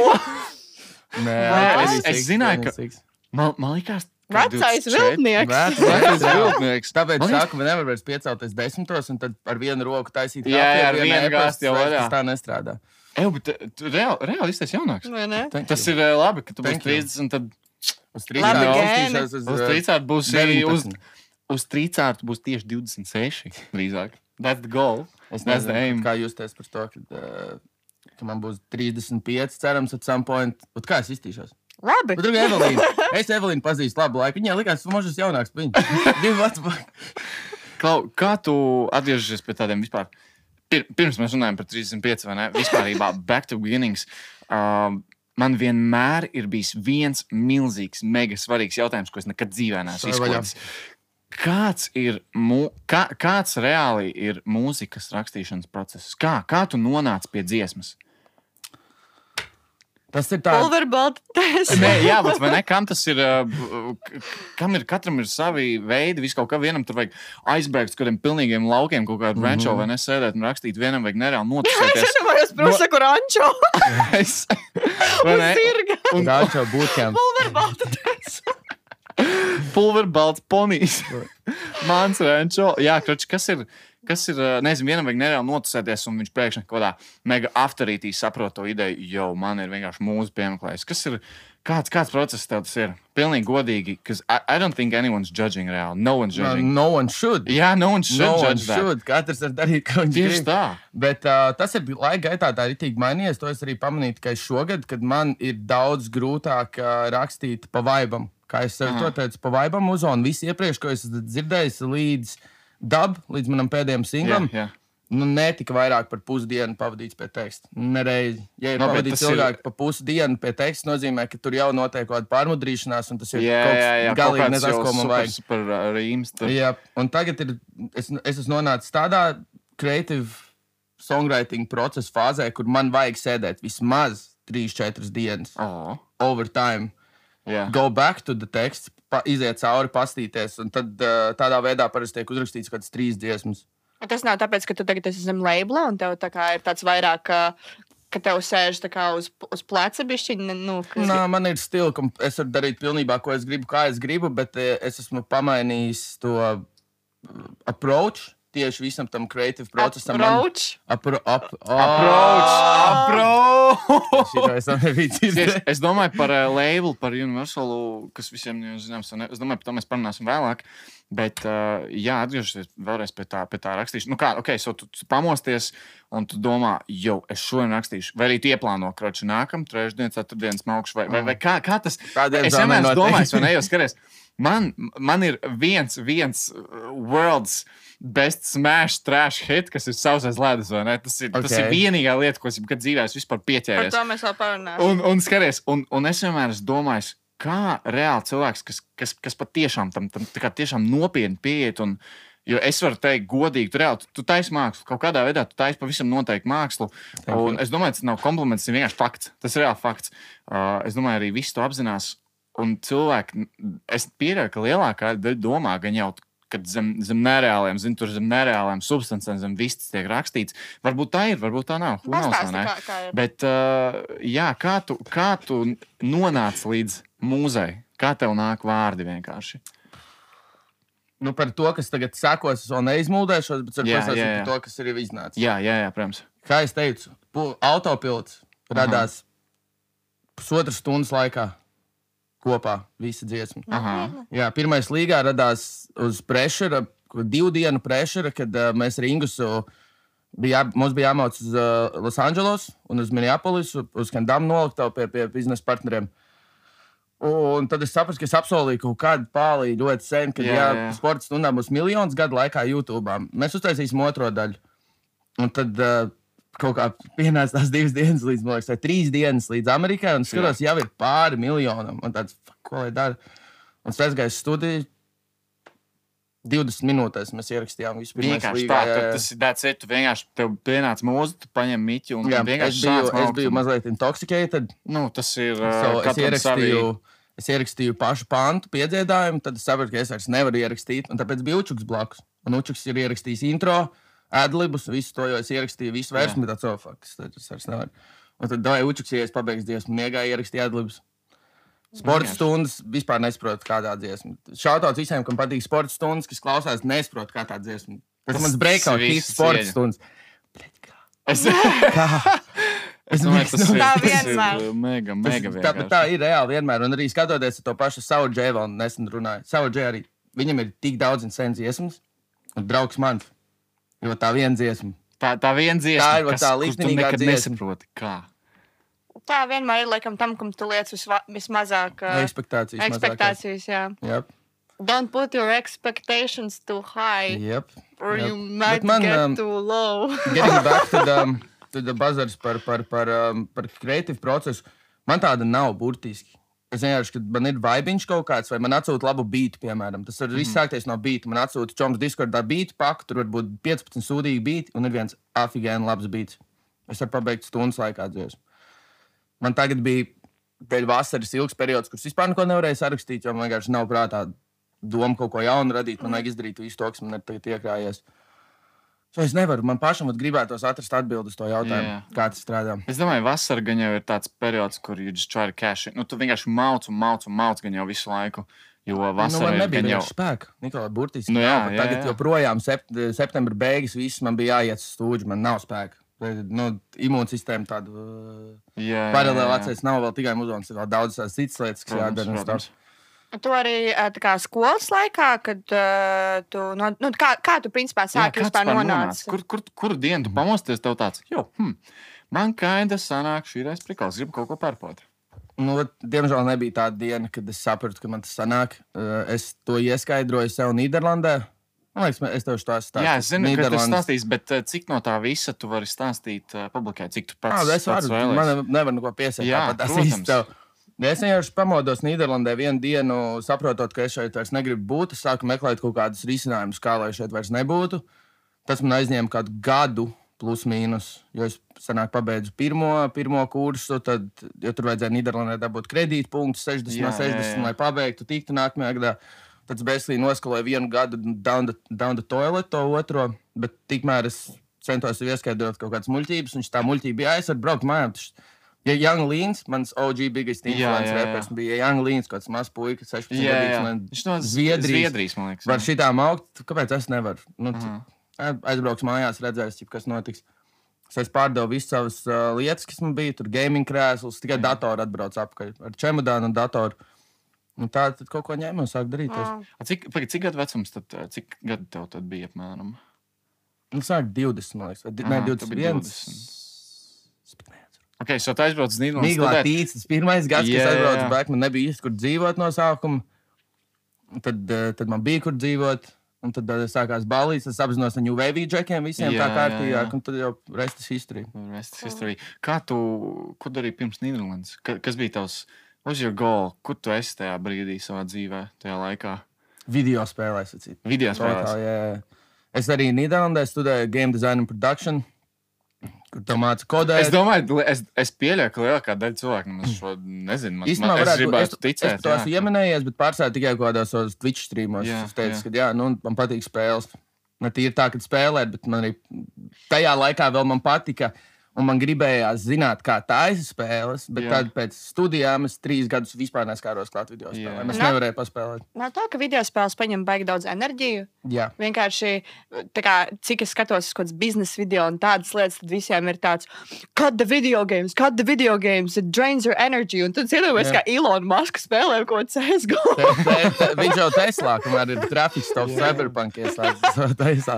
Nē, es- es es zināju, ka- Man, man likās, ka Vecais divdesmit četri. vilnieks. Vecais vilnieks. Tāpēc Man saku, ka nevar vairs piecelties desmitos un tad ar vienu roku taisīt Jā, jā, ar vienu gāzt jau vaļā. Tas tā nestrādā. Eju, bet tu- tu reāli, reāli izties jaunāks. Vai ne? Thank Tas you. ir uh, labi, ka tu būsi Thank you. trīsdesmit, tad Uz Labi, gēni. trīsdesmit uz trīsdesmit būs uz, deviņpadsmit. uz trīsdesmit būs tieši divdesmit seši drīzāk. That's the goal. Es That's the aim. nezinu, kā justies par to, ka, uh, ka man būs trīsdesmit pieci, cerams, at some point. Bet kā es iztīšos? Labi. Bet, draugi, Evelīna. Es Evelīnu pazīstu labu laiku. Viņai likās, ka možas jaunāks par viņu. Divi vecumāk. Klau, kā tu atgriežies pie tādiem vispār? Pir, pirms mēs runājam par trīsdesmit pieci, vai ne? Vispārībā, back to beginnings. Um, man vienmēr ir bijis viens milzīgs, mega svarīgs jautājums, ko es nekad dzīvē neesmu Šai vaļā. izkotis. Kāds ir, mū, kā, kāds reāli ir mūzikas rakstīšanas process? Kā, kā tu nonāc pie dziesmas? Tas ir tā. Pulverbalta tēs. Nē, jā, bet vai ne? Kam tas ir? uh, k- Kam ir? Katram ir savi veidi. Viss kaut kā vienam tur vajag aizbraukt uz kādiem pilnīgiem laukiem, kaut kādu rančo vai nesēdēt un rakstīt. Vienam vajag nereāli Es notusēties. zinu, vai es prosaku rančo. Es- vai ne? Sirga. Un Gāčo būtkiem. Pulverbalta tēs. pulverbalts ponijs. Mans rančo. Jā, kroči, kas ir? Kas ir, uh, nezinu, vienam vajag nereāli notusēties, un viņš pēkšņi kaut kādā mega afterītī saprot to ideju, jo man ir vienkārši mūsu piemeklējis. Kas ir, kāds, kāds process tev tas ir? Pilnīgi godīgi, because I, I don't think anyone's judging reāli. No one's No, judging. no one should. Jā, no one should No one judge that. should. Katrs var darīt, ko viņš Tieši grib. tā. Bet uh, tas ir laika gaitā tā ritīgi mainījies. To es arī pamanīju tikai šogad, kad man ir daudz grūtāk uh, rakstīt pa vaibam. Kā es sev Aha. to teicu, pa vaibam uz un visu iepriekš, ko es esmu dzirdējis līdz dab, līdz manam pēdējiem singlam. Jā, jā. Nu, netika vairāk par pusdienu pavadīts pie teksta. Nereiz. Ja ir no, pavadīts ilgāk ir... par pusdienu pie teksta, nozīmē, ka tur jau notiek kaut kāda pārmudrīšanās, un tas ir jā, kaut kas galīgi ne tas, ko man super, vajag. Super uh, rīms. Tur. Jā, un tagad ir, es, es esmu nonācis tādā creative songwriting procesa fāzē, kur man vajag sēdēt vismaz trīs četras dienas. Oh. Overtime. Yeah. Go back to the text, pa, iziet cauri, pastīties, un tad uh, tādā veidā parasti tiek uzrakstīts kāds trīs dziesmas. Tas nav tāpēc, ka tu tagad esi zem labela, un tev tā kā ir tāds vairāk, ka tev sēž tā kā uz, uz pleca bišķiņi. Nu, ka... Nā, man ir stila, ka es varu darīt pilnībā, ko es gribu, kā es gribu, bet es esmu pamainījis to approach tieši visam tam creative procesam. Approach? Man... Apro... Ap... Oh! Approach! Approach! es, es, es domāju par uh, labelu, par Universalu, kas visiem jau zināms. Es domāju, par to mēs parunāsim vēlāk. Bet, uh, jā, atgriežoties vēlreiz pie tā, pie tā rakstīšana. Nu kā, ok, so tu, tu pamosties un tu domā, jau, es šodien rakstīšu. Vai arī tu ieplāno, kroči, nākam, trešdien, ceturtdien smaukšu, vai, vai, vai kā, kā tas? Kādien es vienmēr esmu domājis, vai ne, jau skaties. Man, man ir viens, viens world's best smash trash hit, kas ir Sausais ledus, vai ne? Tas ir, okay. tas ir vienīgā lieta, ko es jebkad dzīvē esmu vispār pieķēries. Par to mēs vēl parunāsim. Un, un skaties, un, un es vienmēr esmu domājis, kā reāli cilvēks, kas, kas, kas patiešām tam, tam tā kā tiešām nopietni pieiet, un, jo es varu teikt godīgi, tu reāli, tu, tu taisi mākslu, kaut kādā veidā tu taisi pavisam noteikti mākslu, un es domāju, tas nav kompliments, tas ir vienkārši fakts, tas ir reāli fakts. Uh, es domāju, arī visi to apzinās, un cilvēki, es pieļauju, ka lielākā domā, gan jau, kad zem, zem nereāliem, zin, tur zem nereāliem substancēm, zem vistas tiek rakstīts. Varbūt tā ir, varbūt tā nav. Pastāsti, kā, kā ir. Bet, uh, jā, kā tu, kā tu nonāc līdz mūzei? Kā tev nāk vārdi vienkārši? Nu, par to, kas tagad sekos, es vēl neizmuldēšos, bet jā, jā, jā. jā. par to, kas ir jau iznācis. Jā, jā, jā, protams. Kā es teicu, autopilots radās pusotras stundas laikā. Kopā visa dziesma. Aha. Jā, pirmais līgā radās uz pressure, divu dienu pressure, kad uh, mēs ar Ingusu bija, mums bija jāmauc uz uh, Los Angeles un uz Minneapolis, uz Kendam noliktavu pie, pie biznesa partneriem. Un tad es sapratu, ka es apsolīju kaut kādu pālī ļoti sen, kad jā, jā, jā. sporta stundām būs miljonus gadu laikā YouTube. Mēs uztaisīsim otro daļu. Un tad uh, kaut kā pienāca tās divas dienas līdz, man liekas, vai trīs dienas līdz Amerikai, un skatos, jau ir pāri miljonam. Un tāds, ko lai dara? Un es aizgāju studiju, divdesmit minūtēs mēs ierakstījām visu pirmais vienkārši līgā. Tā, tas ir tāds, tu vienkārši, tev pienāca mūzu, tu paņem miķi un jā, vienkārši es biju, sāc es biju mazliet intoxicated. Nu, tas ir uh, so, es, ierakstīju, savī... es ierakstīju pašu pantu piedziedājumu, tad es sapratu, ka es vairs nevaru ierakstīt, un tāpēc bija Učuks blakus. Un Učuks ir ierakstījis intro, adlibus, visu to, jo es ierakstīju visu versiju, bet tāds, oh, fuck, es vairs nevaru. Un tad dāja Učuks, ja es pabeigšu dziesmu, miegā ierakstīju adlibus. Sporta stundas vispār nesaprotu, kādā dziesma. Šautauts visiem, kam patīk sporta stundas, kas klausās, nesaprotu, kā tā dziesma. Tas mans breakout hits sporta stundas. Es... Kā? Es domāju, tas ir, tā tas ir mega, mega tas, tā, tā ir reāli vienmēr. Un arī skatoties to pašu Sour J vēl nesen runāju. Sour J arī, viņam ir tik daudz un sen dziesmas, un draugs man, jo tā viena dziesma. Tā, tā viena dziesma, tā ir, kas, tā kur tu nekad dziesma. Nesaproti, kā. Tā vienmēr ir, laikam, tam, kam tu liec visva, vismazāk... Uh, Ekspektācijas. Ekspektācijas, jā. Yep. Don't put your expectations too high, yep. or yep. you might man, get um, too low. Getting back to the, to the buzzers par, par, par, um, par kreatīvu procesu, man tāda nav burtiski. Es vienkārši, kad man ir vaibiņš kaut kāds, vai man atsūta labu beatu, piemēram. Tas var mm. viss sākties no beata. Man atsūta čoms Discordā beatu paku, tur var būt piecpadsmit sūdīgi beati, un ir viens afigēni labs beats. Es varu pabeigt stundas laikā dziesmu. Man tagad bija dēļ vasaras ilgs periods, kurš vispār neko nevarēja sarakstīt, jo man vienkārši nav prātā doma kaut ko jaunu radīt. Man vajag izdarīt visu to, kas man ir tagad iekrājies. So es nevaru, man pašam gribētos atrast atbildi uz to jautājumu, yeah. kā tas strādā. Es domāju, vasara gan jau ir tāds periods, kur you just try to cash it. Nu, tu vienkārši mauc un mauc un mauc gan jau visu laiku, jo vasara nu, ir gan jau... spēka, Nikolai, burtiski. Nu, jā, nav, jā, tagad jā. joprojām sept, septembra beigas, viss man bija jāiet uz stūdžu, man nav spēka. Nu, imūnsistēma tāda uh, paralēli atceļas nav vēl tikai muzonis, ir vēl daudz tās citas lietas, kas jādara. Protams. Tu arī tā kā skolas laikā, kad uh, tu, no, nu, kā, kā tu principā sāki jā, vispār nonāc? Kur, kur, kuru dienu tu pamosties, tev tāds, jo, hm, man kaida sanāk šīreiz prikals, gribu kaut ko pērpot. Nu, diemžēl nebija tāda diena, kad es sapratu, ka man tas sanāk. Uh, es to ieskaidroju sev Nīderlandē. Man liekas, es tev stāstīju. Jā, es zinu, ka tu stāstīsi, bet cik no tā visa tu vari stāstīt uh, publikai? Cik tu pats, à, es varu, pats vēlies? Man nevar neko piesēt. Jā, protams. Es vienkārši pamodos Nīderlandē vienu dienu, saprotot, ka es šeit vairs negribu būt. Es sāku meklēt kaut kādus risinājumus, kā lai šeit vairs nebūtu. Tas man aizņēma kādu gadu plus mīnus, jo es sanāk pabeidzu pirmo, pirmo kursu, tad, jo tur vajadzēja Nīderlandē dabūt kredītpunktus sešdesmit no sešdesmit, jā, jā. Lai pabeigtu, tiktu nākamajā gadā. Tad es bezslīgi noskaloju vienu gadu down the, down the toilet, to otro, bet tikmēr es centos ieskaidrot kaut kādas muļķības, un tā muļķība bija aizsver braukt mājām. Ja Young Leans, mans O G biggest influence rappers, bija Young Leans, kāds mazs puika, sešpadsmit gadīgs. Viņš no Zviedrijas, man liekas. Var šitām augt, kāpēc es nevaru? Nu, aizbrauks mājās, redzēs, kas notiks. Es pārdevu visas savas uh, lietas, kas man bija, tur gaming krēsls, tikai datoru atbrauc apakaļ ar čemodānu un datoru. Un tā tad kaut ko ņēmu un sāk darīt. Oh. Cik, cik gadu vecums tad, cik gadu tev tad bija apmēram? Nu, sāk divdesmit, man liekas. Vai, Aha, ne, divdesmit viens. Ok, so tā aizbrauc uz Nīderlandes. Mīglā tīts, tas pirmais gads, yeah, kas aizbrauc back, man nebija īsti, kur dzīvot no sākuma. Tad, tad man bija, kur dzīvot. Un tad sākās balīs, es apzinos ar New Wave džekiem visiem jā, tā kārtījāk. Un tad jau rest is history. Rest is history. Kā tu, ko darīji pirms Nīderlandes? Ka, kas bija tavs... What's your goal? Kur tu esi tajā brīdī savā dzīvē, tajā laikā? Video spēlēs. Video spēlēs. Total, yeah. Es arī Nīderlandē studēju game design and production, kur tu māci kodēt. Es domāju, es, es pieļauju, ka lielākā daļa cilvēku nemaz šo nezinu. Man, Īstumā man, varētu, es gribētu es, ticēt. Es to esmu ieminējies, bet pārstāv tikai kaut kādās Twitch streamos. Jā, es teicu, jā. Ka jā, nu, man patīk spēles. Ne tīri tā, kad spēlēt, bet man arī tajā laikā vēl man patika. Un man gribējās zināt, kā taisa spēles, bet yeah. tad pēc studijām es trīs gadus vispār neskāros klāt video spēlēm. Yeah. Es no, nevarēju paspēlēt. Nav tā, ka video spēles paņem baigi daudz enerģiju. Jā. Vienkārši, tā kā, cik es skatos uz kāds biznesa video un tādas lietas, tad visiem ir tāds, cut the video games, cut the video games, it drains your energy. Un tad iedomājies, yeah. kā Elon Musk spēlē ko C S G O. te, te, te, viņš jau Teslā, kamēr ir traffic stop, Cyberpunk ieslēgts Teslā.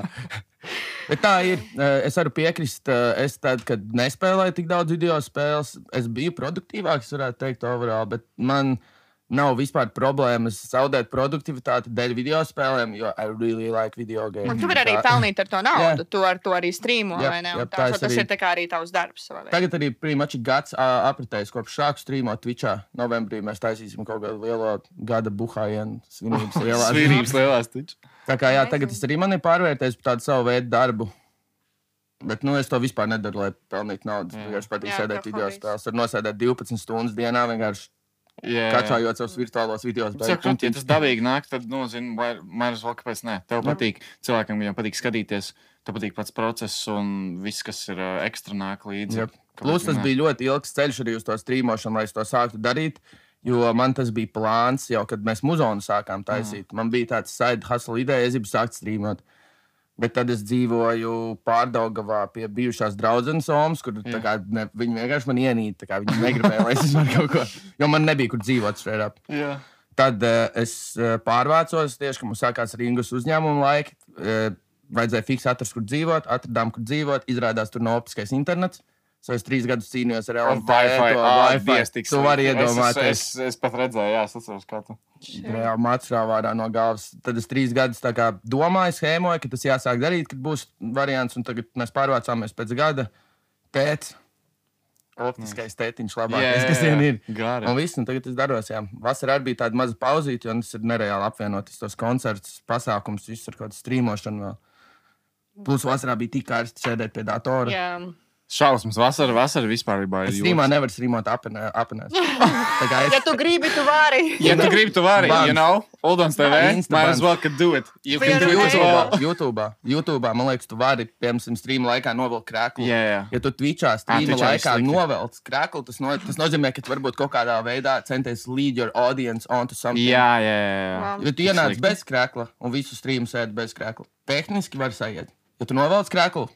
Bet tā ir. Es varu piekrist, es tad, kad nespēlēju tik daudz video spēles, es biju produktīvāks, varētu teikt, overall, bet man nav vispār problēmas zaudēt produktivitāti dēļ video spēlēm, jo I really like video games. Un tu vari arī pelnīt ar to naudu, yeah. tu ar to arī streamo, yep, vai ne? Yep, tā, tā tas arī, ir tā kā arī tavs darbs. Tagad arī pretty much gads uh, apritējis, kopš sāku streamot Twitchā. Novembrī mēs taisīsim kaut kādu lielo gada buhājienu svinības lielās. Svinības lielās Twitch. Tā kā jā, tagad tas arī man ir pārvērtējis par tādu savu veidu darbu. Bet, nu, es to vispār nedaru, lai pelnītu naudu. Es vienkārši patīk sēdēt video spēles. Var nosēdēt divpadsmit stundas dienā, vienkārši yeah. kačājot savus virtuālos video spēles. Ja tas dabīgi nāk, tad, nu, zinu, mairs vēl kāpēc ne. Tev patīk, cilvēkam viņam patīk skatīties, tev patīk pats process un viss, kas ir uh, ekstra nāk līdzi. Yep. Plus tas bija ļoti ilgs ceļš arī uz to streamošanu, lai es to sāktu darīt. Jo man tas bija plāns jau, kad mēs muzonu sākām taisīt. Mm. Man bija tāds side hustle ideja, es gribu sākt streamot. Bet tad es dzīvoju Pārdaugavā pie bijušās draudzenes Omas, kur tā kā, ne, viņi vienkārši man ienīt, tā kā viņi negribēja, lai es vispār kaut ko, jo man nebija, kur dzīvot straight up. Yeah. Tad uh, es uh, pārvācos tieši, ka mums sākās Ringus uzņēmuma laiki. Uh, vajadzēja fiks atrast, kur dzīvot, atradām, kur dzīvot, izrādās tur no optiskais internets. So es trīs gadus cīnījos ar L F D, to Wi-Fi. Tu vari iedomāties. Es, es, es pat redzēju, jā, es atceros, kā tu. Jā, matrāvārā no galvas. Tad es trīs gadus tā kā domāju, schēmoju, ka tas jāsāk darīt, kad būs variants. Un tagad mēs pārvācāmies pēc gada. Tēts. Optiskais tētiņš labākais, yeah, kas vien ir. Gari. Un viss, un tagad es daros, jā. Vasarā arī bija tāda maza pauzīte, un tas ir nereāli apvienotis tos koncertus, pasākums, viss ar kādu streamošanu vēl. Plus vasarā bija tik kārsti sēdēt pie datora. Yeah. Šausmas, vasara, vasara vispār ir baigi. Es streamā nevaru streamot apenēs. Es... Ja tu gribi, tu vari. Ja tu gribi, tu vari, you know? Oldons T V, might as well could do it. You can do it well. YouTube'ā, YouTube'ā, man liekas, tu vari, piemēram, streama laikā novelk krēklu. Yeah, yeah. Ja tu Twitch'ā streama laikā novelc krēklu, tas, no, tas nozīmē, ka tu varbūt kaut kādā veidā centies lead your audience onto something. Jā, jā, jā. Ja tu ienāc bez krēkla un visu streamu sēdi bez krēkla, tehniski var sajiet. Ja tu novelc krēklu,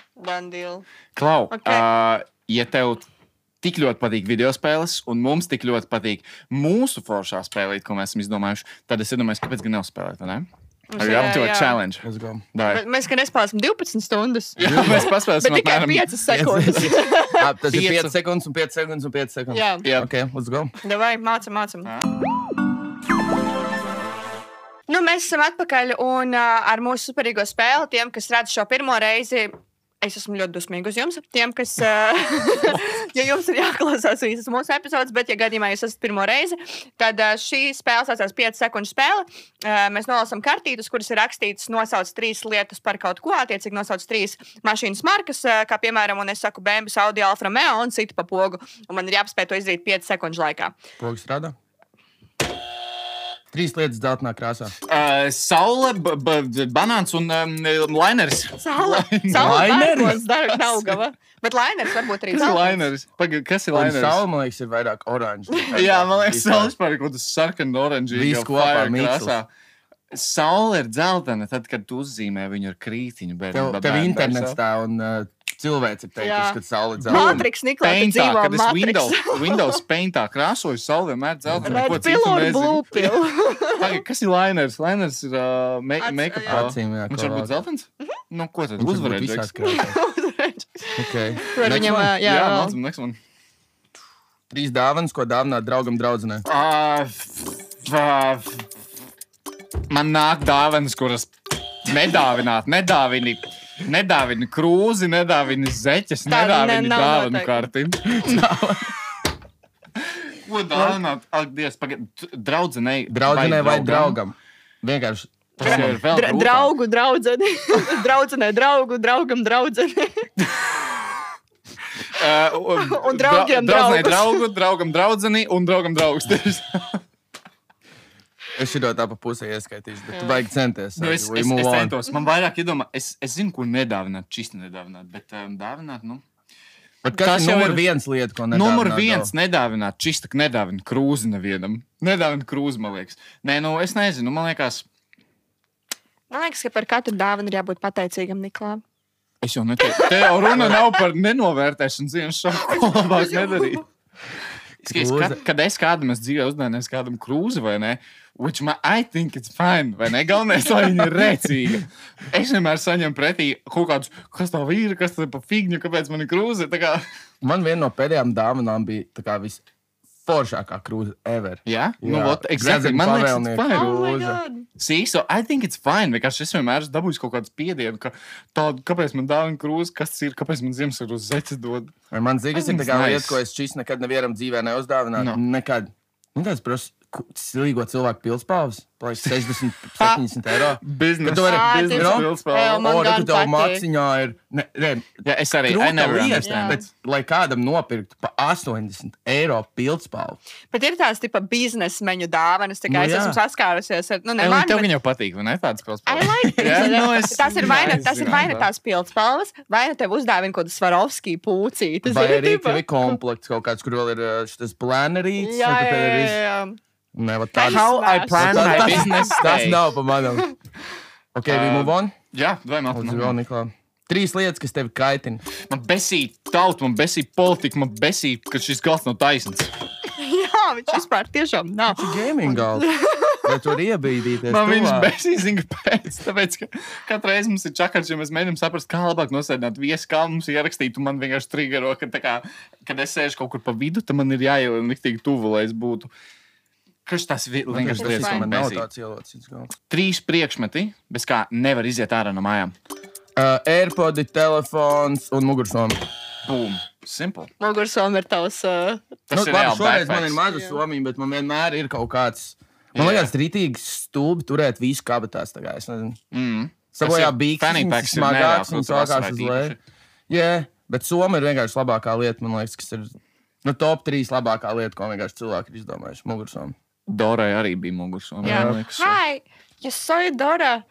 Klau, okay. uh, ja tev tik ļoti patīk video spēles, un mums tik ļoti patīk mūsu foršā spēlīt, ko mēs esam izdomājuši, tad es iedomājos, kāpēc gan neuzspēlēt, ne? Are you up to a challenge? Bet mēs, ka nespēlēsim divpadsmit stundas. Jā, mēs paspēlēsim bet tikai piecas sekundes. Tas ir piecas sekundes un piecas sekundes un piecas sekundes. Jā. Jā. Ok, let's go. Davai, mācam, mācam. Nu, mēs esam atpakaļ un uh, ar mūsu superīgo spēli tiem, kas redz šo pirmo reizi, es esmu ļoti dusmīga uz jums. Tiem, kas, uh, ja jums ir jāklausās visas mūsu epizodes, bet ja gadījumā jūs esat pirmo reizi, tad uh, šī spēle saucās pieci sekundžu spēle. Uh, mēs nolasam kartītus, kuras ir rakstītas nosauc trīs lietas par kaut ko, attiecīgi nosauc trīs mašīnas markas, uh, kā piemēram, un es saku B M W, Audi, Alfa Romeo un citu pa pogu, un man ir jāpaspēj to izdarīt pieci sekundžu laikā. Pogas strādā? Trīs lietas dzeltenā krāsā. Uh, saule, b, b, banāns un um, laineris. Saule, saule pērkons, Daugava. Bet laineris varbūt arī Kas ir zeltains. laineris? Paga, kas ir Un laineris? saule, man liekas, ir vairāk oranžu. Jā, man liekas, saule vispār ir kaut kas sarkana oranžīga. Viss kopā krāsā. Saule ir dzeltena, tad, kad tu uzzīmē viņu ar krītiņu. Tev, tev internets tā un uh, cilvēks ir teikusi, kad saule ir dzeltena. Matrix, Niklā, tu Paintā, dzīvo kad es Matrix. Windows, Windows Paintā krāsoju, saule vienmēr dzeltena. Red pill un blue pill. Paga, kas ir laineris? Laineris ir uh, me Ats- make-upā. Acīm, jā, Viņš var būt zeltens? Nu, ko tad? Viņš var būt Uzvarēt, visās Džeks. krāsās. Okay. Tur viņam, one. ā, jā, Jā, vēl. mācam, next one. Trīs dāvanas, ko dāvināt draugam draudzenē. Uh, uh, man nāk dāvanas, kuras nedāvināt, nedāvini, nedāvini krūzi, nedāvini zeķes, Tā nedāvini ne- nav dāvanu noteikti. karti. Ko dāvināt? Ak, Dievs, pagaid, draudzenei Draudzenē vai draugam? Vienkārši. Tas jau ir vēl Dra grūtāk. draugu, draudzeni. Draudzenē, draugu, draugam, draudzeni. Uh, Un draugiem draudzenei draugus. draugu, draugam draudzeni un draugam draugus. Es šito tā pa pusē ieskaitīšu, bet tu vajag centies. Nu, es, We es, move es on. centos, man vairāk iedomā, es, es zinu, ko nedāvināt, čist nedāvināt, bet um, dāvināt, nu. Bet kas Tas ir jau numur ir- viens lieta, ko nedāvināt? Numur viens nedāvināt, čist tak nedāvina krūzi nevienam. Nedāvina krūzi, man liekas. Nē, nu, es nezinu, man liekas, Man liekas, ka par katru dāvanu ir jābūt pateicīgam, Niklā. es jau neteicu. Te jau runa nav par nenovērtēšanu ziemas šoku, ko labāk nedarīt. Skaties, kad, kad es kādam es dzīvē uzdāvinās kādam krūzi, vai ne? Which man, I think it's fine, vai ne? Galvenais, lai viņa ir rēcīga. Es vienmēr saņemu pretī kaut kādus, kas tā vīra, kas tā pa figņu, kāpēc man ir krūze. Tā kā, Man viena no pēdējām dāvanām bija tā kā visforšākā krūze ever. jā, nu, Jā. what, exactly. Man liekas, it's Pavēlnieks. fine. Oh my Krūze. God. See, so I think it's fine. Vienkārši es vienmēr esmu dabūjis kaut kādu spiedienu, ka tādu, kāpēc man dāvina krūze, kas tas ir, kāpēc man Ziemassvētkos zeķes dod. Vai man zina, kas I ir think tā kā it's lieta, nice. ko es šis nekad nevienam dzīvē neuzdāvinātu? No. Nekad. Nu, tāds pros, silīgo cilvēku pilspāvs, palaiks sešdesmit, septiņdesmit eiro. Biznes. Bet tu vari- Ā, Biznes tiešām. pilspēle. Jā, man O, gan tu tev patīk. maksiņā ir... Ne, ne, Jā, es arī. I krūta never lieta, understand. bet, lai kādam nopirktu pa astoņdesmit eiro pilspāvu. Bet ir tās tipa biznesmeņu dāvanas, tā kā Nu, es jā. esmu saskārusies ar, nu, ne Elīna, man, tev bet... viņa jau patīk, vai ne? Tāds I pilspēle. like it. Jā, nu, es- tas ir vai jā, nu es tas ir zinu, vai nu jā. tās pildspalvas, vai nu tev uzdāvina kaut kādu Svarovskiju pūcīti. Vai zini, arī tipa? tev ir komplekts kaut kāds, kur vēl ir uh, šis planerīts. Jā, vai jā, ka tev ir jā, viss- jā. Nē, vat Tas- tāds. How I plan Tas- my tas- business Tas day. nav pa manam. Ok, we Um, move on. Jā, vai man Uz vēl, Niklā. Trīs lietas, kas tevi kaitina. Man besīja tauta, man besīja politika, man besīja, ka šis gals nav taisns. Jā, viņš vispār tiešām nav. Gaming galds. Vai tu vari iebīdīties? Man viņš tuvāk? besīja, zina, kāpēc. Tāpēc, ka katru reizi mums ir čakars, ja mēs mēģinām saprast, kā labāk nosēdināt viesi, kā mums ir ierakstīt, un man vienkārši triggero, ka tā kā, kad es sēžu kaut kur pa vidu, tad man ir jāielien liktīgi tuvu, lai es būtu. Kas tas vi- vienkārši tas lietas, fine. ko Man man nav besīja? tāds ielocis galds. Trīs priekšmeti, bez kā nevar iziet ārā no mājām. Uh, Airpodi, telefons un mugursoma. Boom. Simple. Mugursom ir tavs. Uh, Tas Nu, ir labi, reāli šoreiz man ir backpacks. maza somija, bet man vienmēr ir kaut kāds. Man Jā. liekas, rītīgi stulbi turēt visu kabatās. Tā kā, es nezinu. Mm. Savojā Tas ir- bīks, fanny viņas packs ir smagāks, nereāli, viņas ko tu sākās vasarā uz leju. tīpaši. Jā, bet soma ir vienkārši labākā lieta, man liekas, kas ir nu, top trīs labākā lieta, ko vienkārši cilvēki ir izdomājuši. Mugursoma. Dorai arī bija mugursoma. jā. man liekas. Hi, you saw Dora.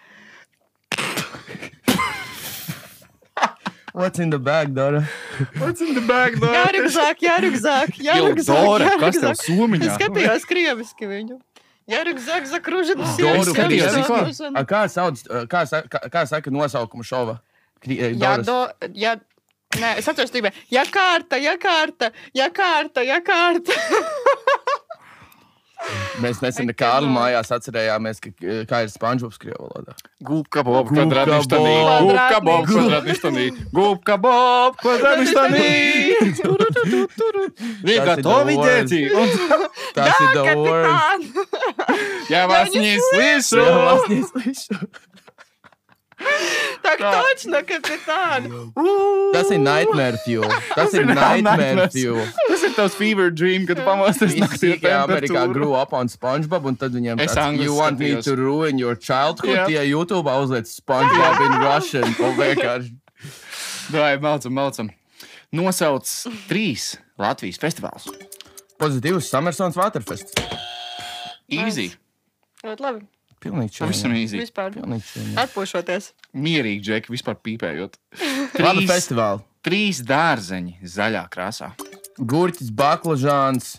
What's in the bag, Dora? What's in the bag, Dora? Jārugzāk, jārugzāk, Jo, jārugzāk. Dora, kas tev Es somiņā? skatījos krieviski viņu. Jārugzāk, zakružinus. Doru skatījos, krieviski. A, Kā sauc, kā, sa- kā, kā saka nosaukumu šova? Kri- eh, Jā, Doras? do, jā, nē, es atceros tikai, ja kārta, ja kārta, ja kārta, ja kārta. Mēs nesen Kārli mājās atcerējāmies, ka, kā ir SpongeBobs krievu valodā. Gubka Bob, kvadratništanī. Gubka Bob, kvadratništanī. Gubka Bob, kvadratništanī. Вы готовы, дети? Tas ir the worst. Я вас не слышу. Я вас не слышу. Так точно, kapitān. Tas ir nightmare fuel. Tas ir nightmare fuel. Tas ir tavs fever dream, kad pamosties naktī ar Amerikā temperatūru. grew up on SpongeBob, un tad viņiem Es tāds, angliski you want me skatījos. to ruin your childhood? Jā. Tie YouTube uzliec SpongeBob in Russian. Un vienkārši. Vai, malcam, malcam. Nosauc trīs Latvijas festivālus. Pozitīvs Summersons Waterfest. Easy. Ļoti labi. Pilnīgi čau. Pavisam easy. Vispār. Pilnīgi čau. Atpūšoties. Mierīgi, Džeki, vispār pīpējot. Labi Trīs, festivāli. trīs dārzeņi zaļā krāsā. Gurķis, baklažāns,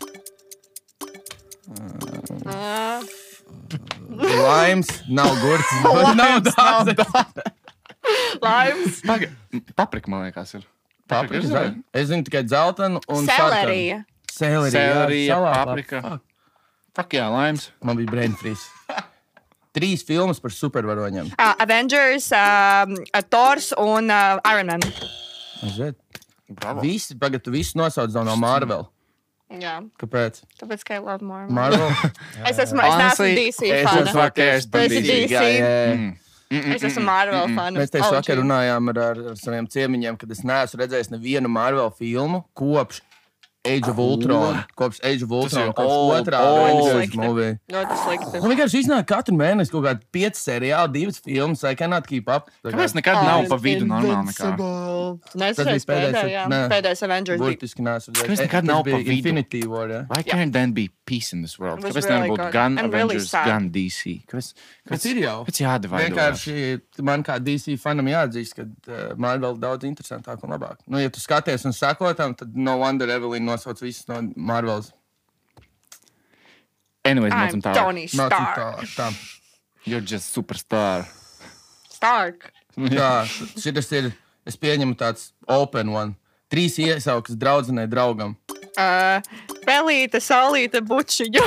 Ā, laims, nav gurķis. Nav dārzeņi. Laims. Paga, paprika, man liekas, ir. Paprika, ir zaļa. Es zinu tikai dzeltenu un Selerija. sarkanu. Selerija. jā, Selerija, salātā. paprika. Fuck. Fuck jā, laims. Man bija brain freeze. Trīs filmas par supervaroņiem. Uh, Avengers, uh, uh, Thors un uh, Iron Man. Aiziet. Bravo. Visi, tagad tu visu nosauc no Marvel. Jā, Kāpēc? tāpēc, ka I love more. Marvel? Es esmu, es neesmu Honestly, D C es fana. esmu vakars par Tu esi D C. D C. Jā, jā, jā. Mm. Es esmu Marvel fana. Mēs tieši vakar runājām ar, ar, ar saviem ciemiņiem, kad es neesmu redzējis nevienu Marvel filmu kopš Age of Ultron. Kopš Age of Ultron. ir Kopš old, otrā old. Avengers movie. Ļoti slikti. Man vienkārši iznāk katru mēnesi kaut kādi pieci seriāli, divas filmas. I cannot keep up. Tā kā Kāpēc nekad nav pa vidu normāli nekā? Nes Tas bija reiz pēdējais, pēdējā. nē. Pēdējais Avengers bija. burtiski neesmu redzējis. Kāpēc nekad Tas nav bija pa vidu? Infinity War, ja? Why can't then be peace in this world? It was Kāpēc really nevar būt good gan and really Avengers, sad. gan D C? Kāpēc, Tas ir jau. kāpēc jādivaido? Vienkārši man kā D C fanam jāatzīst, ka uh, Marvel daudz interesantāk un labāk. Nu, ja tu skaties un sako tam, tad no wonder Evelyn nosauc visus no Marvels. Anyways, I'm nācam tālāk. Tony Nācam Stark. tālāk, tā. You're just superstar. Stark. Tā, šitas ir, es pieņemu tāds open one. Trīs iesaukas draudzenei draugam. Uh, pelīte, saulīte, bučiņa.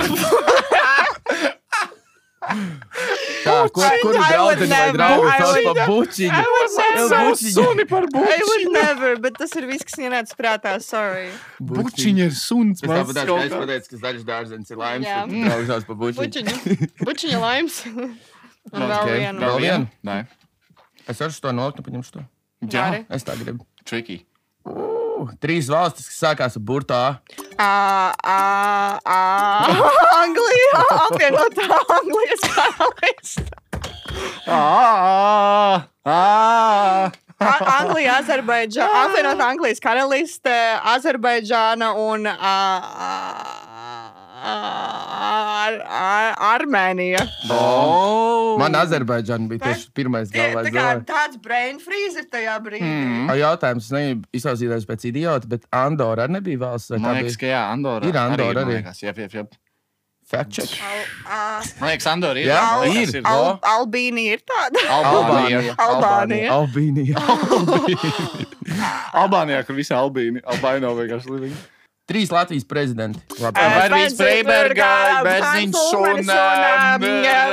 Tā, kur, kuru I would draudzeni vai never, draugu I sauc would- par bučiņu? I would never. Bučiņa. Suni par I would bučiņu. never, bet tas ir viss, kas ienāca prātā, sorry. Bučiņa ir suns. Es man tāpat kā kaut es kā. pateicu, ka zaļš dārzenis ir laims, Jā. tad draugs sauc par bučiņu. Bučiņa. Bučiņa laims. Un vēl Ok, viena. vēl vienu? Nē. Es varu šo nolikt, nu paņemšu to. Jā. Vari. Es tā gribu. Tricky. Uh, trīs valstis, kas sākās ar burtu A. Ā, ā, ā. Anglija. Apvienotā Anglijas karaliste. Ah, ah. A- Anglija, Azerbaidžāna, apvienotā Anglijas karaliste, Azerbaidžāna un ā, ā, Ar, ar, Armēnija. Oh. Man Azerbaidžāna bija tieši pirmais galvais. Tā kā tāds brain freeze ir tajā brīdī. Mm. Ar jautājums, es negribu izklausīties pēc idiota, bet Andorra arī nebija valsts. vai Man tā liekas, bija? ka jā, Andorra. Ir Andorra man arī. liekas, Jā, jā, jā. Fact check. Al, ā, Man liekas, Andorra ir. Jā, Man liekas, ir. Al, Albīnija ir tāda. Albānija. Albānija. Albīnija. Albānijā, kur visi albīni. Albaino vienkārši living. Trīs Latvijas prezidenti. Labi. Ā, Vārvīs Freiberga, Bērziņš Hans un... Ulmanis un,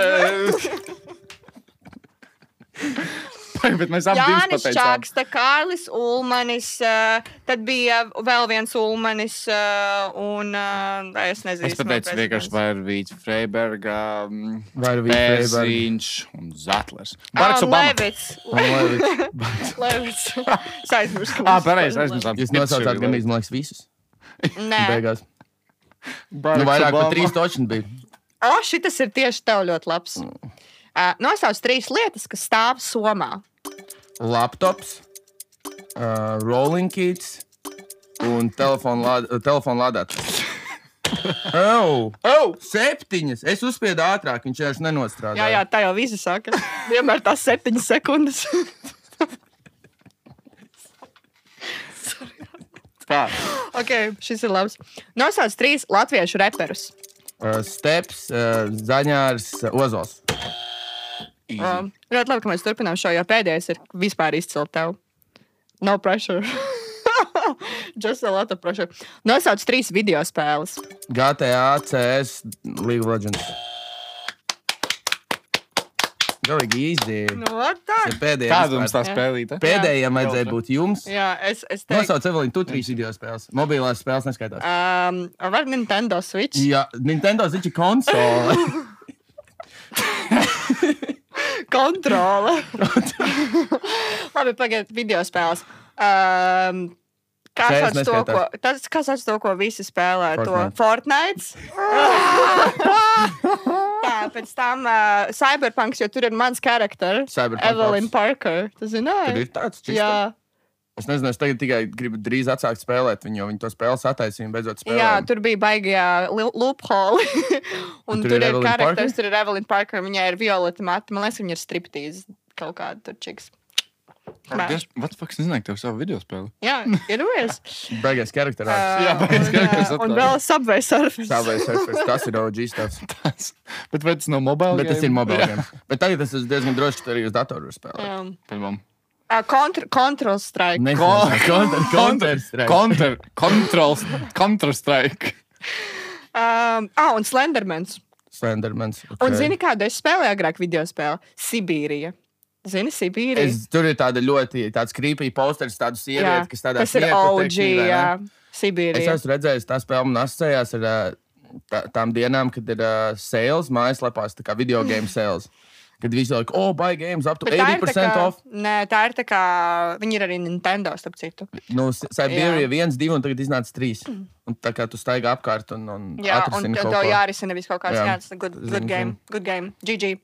um, Bet mēs abi divus Jānis pateicām. Čaksta, Kārlis Ulmanis, ā, tad bija vēl viens Ulmanis ā, un ā, es nezinu. Es pateicu vienkārši Vārvīs Freiberga, um, Vārvīs Freiberga. Bērziņš un Zatlers. Baraks Baraks Obama. Levits. Levits. Levits. Es aizmirsu. ka Ā, mums- pareizi, aizmirsām. Jūs nosaucāt gandrīz, man liekas, visus. Nē. Beigās. Baraks Nu, vairāk Obama. par trīs točni bija. O, šitas ir tieši tev ļoti labs. Uh, nosauc trīs lietas, kas stāv somā. Laptops, uh, rolling kits un telefona lād, telefon lādētājs. Oh, Oh! septiņas! Es uzspiedu ātrāk, viņš jau nenostrādāja. Jā, jā, tā jau visi saka. Vienmēr tās septiņas sekundes. Tā. Ok, šis ir labs. Nosauc trīs latviešu reperus. Uh, steps, uh, Zaņārs, uh, Ozols. Easy. Um, ļoti labi, ka mēs turpinām šo, jo pēdējais ir vispār izcili tev. No pressure. Just a lot of pressure. Nosauc trīs video spēles. G T A, C S, League of Legends. Galīgi īsti. Nu, tā. Kāda mums tā spēlīta? Pēdējiem vajadzēja būt jums. Jā, es, es teiktu. Nosauc, Evelīna, tu trīs video spēles. Mobilās spēles neskaitās. Um, var Nintendo Switch? Jā, Nintendo Switch ir konsole. Kontrole. Labi, pagaidiet, video spēles. Um, kā sauc to, ko, tas, kā sauc to, ko visi spēlē? Fortnite. To Fortnite? Tā, pēc tam uh, Cyberpunks, jo tur ir mans karakters. Evelyn Parker. Tu zināji? Tur ir tāds čistā? Jā. Es nezinu, es tagad tikai gribu drīz atsākt spēlēt viņu, jo viņi to spēles attaisīja un beidzot spēlē. Jā, tur bija baigajā loophole. un Un tur tur ir ir Evelyn karakters, Parker? tur ir Evelyn Parker, viņai ir violeta mati. Man liekas, viņa ir striptīze kaut kāda tur čiks. What the fuck, es nezināju, ka tev savu video spēli. Jā, ir vies. Baigais karakterā. Jā, baigais karakteris Un, uh, un atklāja. vēl Subway Surfers. Subway Surfers, tas ir O G stuff. Tas. Bet vai tas nav mobile? Bet tas ir game? mobile Jā. game. Bet tagad tas ir diezgan droši, ka tu arī uz datoru var spēlēt. Jā. Pirmam. Uh, Contra, Control Strike. Nezinu, Counter- Counter-Strike. Counter, control, Counter-Strike. Um, ah, un Slendermans. Slendermans. Un okay. zini, kādu es spēlēju agrāk video spēli? Sibīrija. Zini, Sibīrija? Es, tur ir tāda ļoti tāds creepy posters, tādu sievieti, kas tādā tas ir snieku O G, tekstī, vai jā. ne? Es Sibīrija. esmu redzējis, tā spēle man asociējās ar ā, tā, tām dienām, kad ir uh, sales mājaslapās, tā kā video game sales. Kad visi liek, oh, buy games up to Bet tā ir eighty tā percent kā- off. Nē, tā ir tā kā, viņi ir arī Nintendo, starp citu. Nu, S- Siberia Jā. viens, divi un tagad iznāca trīs. Un tā kā tu staigā apkārt un, un Jā, un atrisini tev kaut tev ko. jārisina viss kaut kāds, Jā. jā, tas ir good, good Zinu, game, zinu. good game, G G.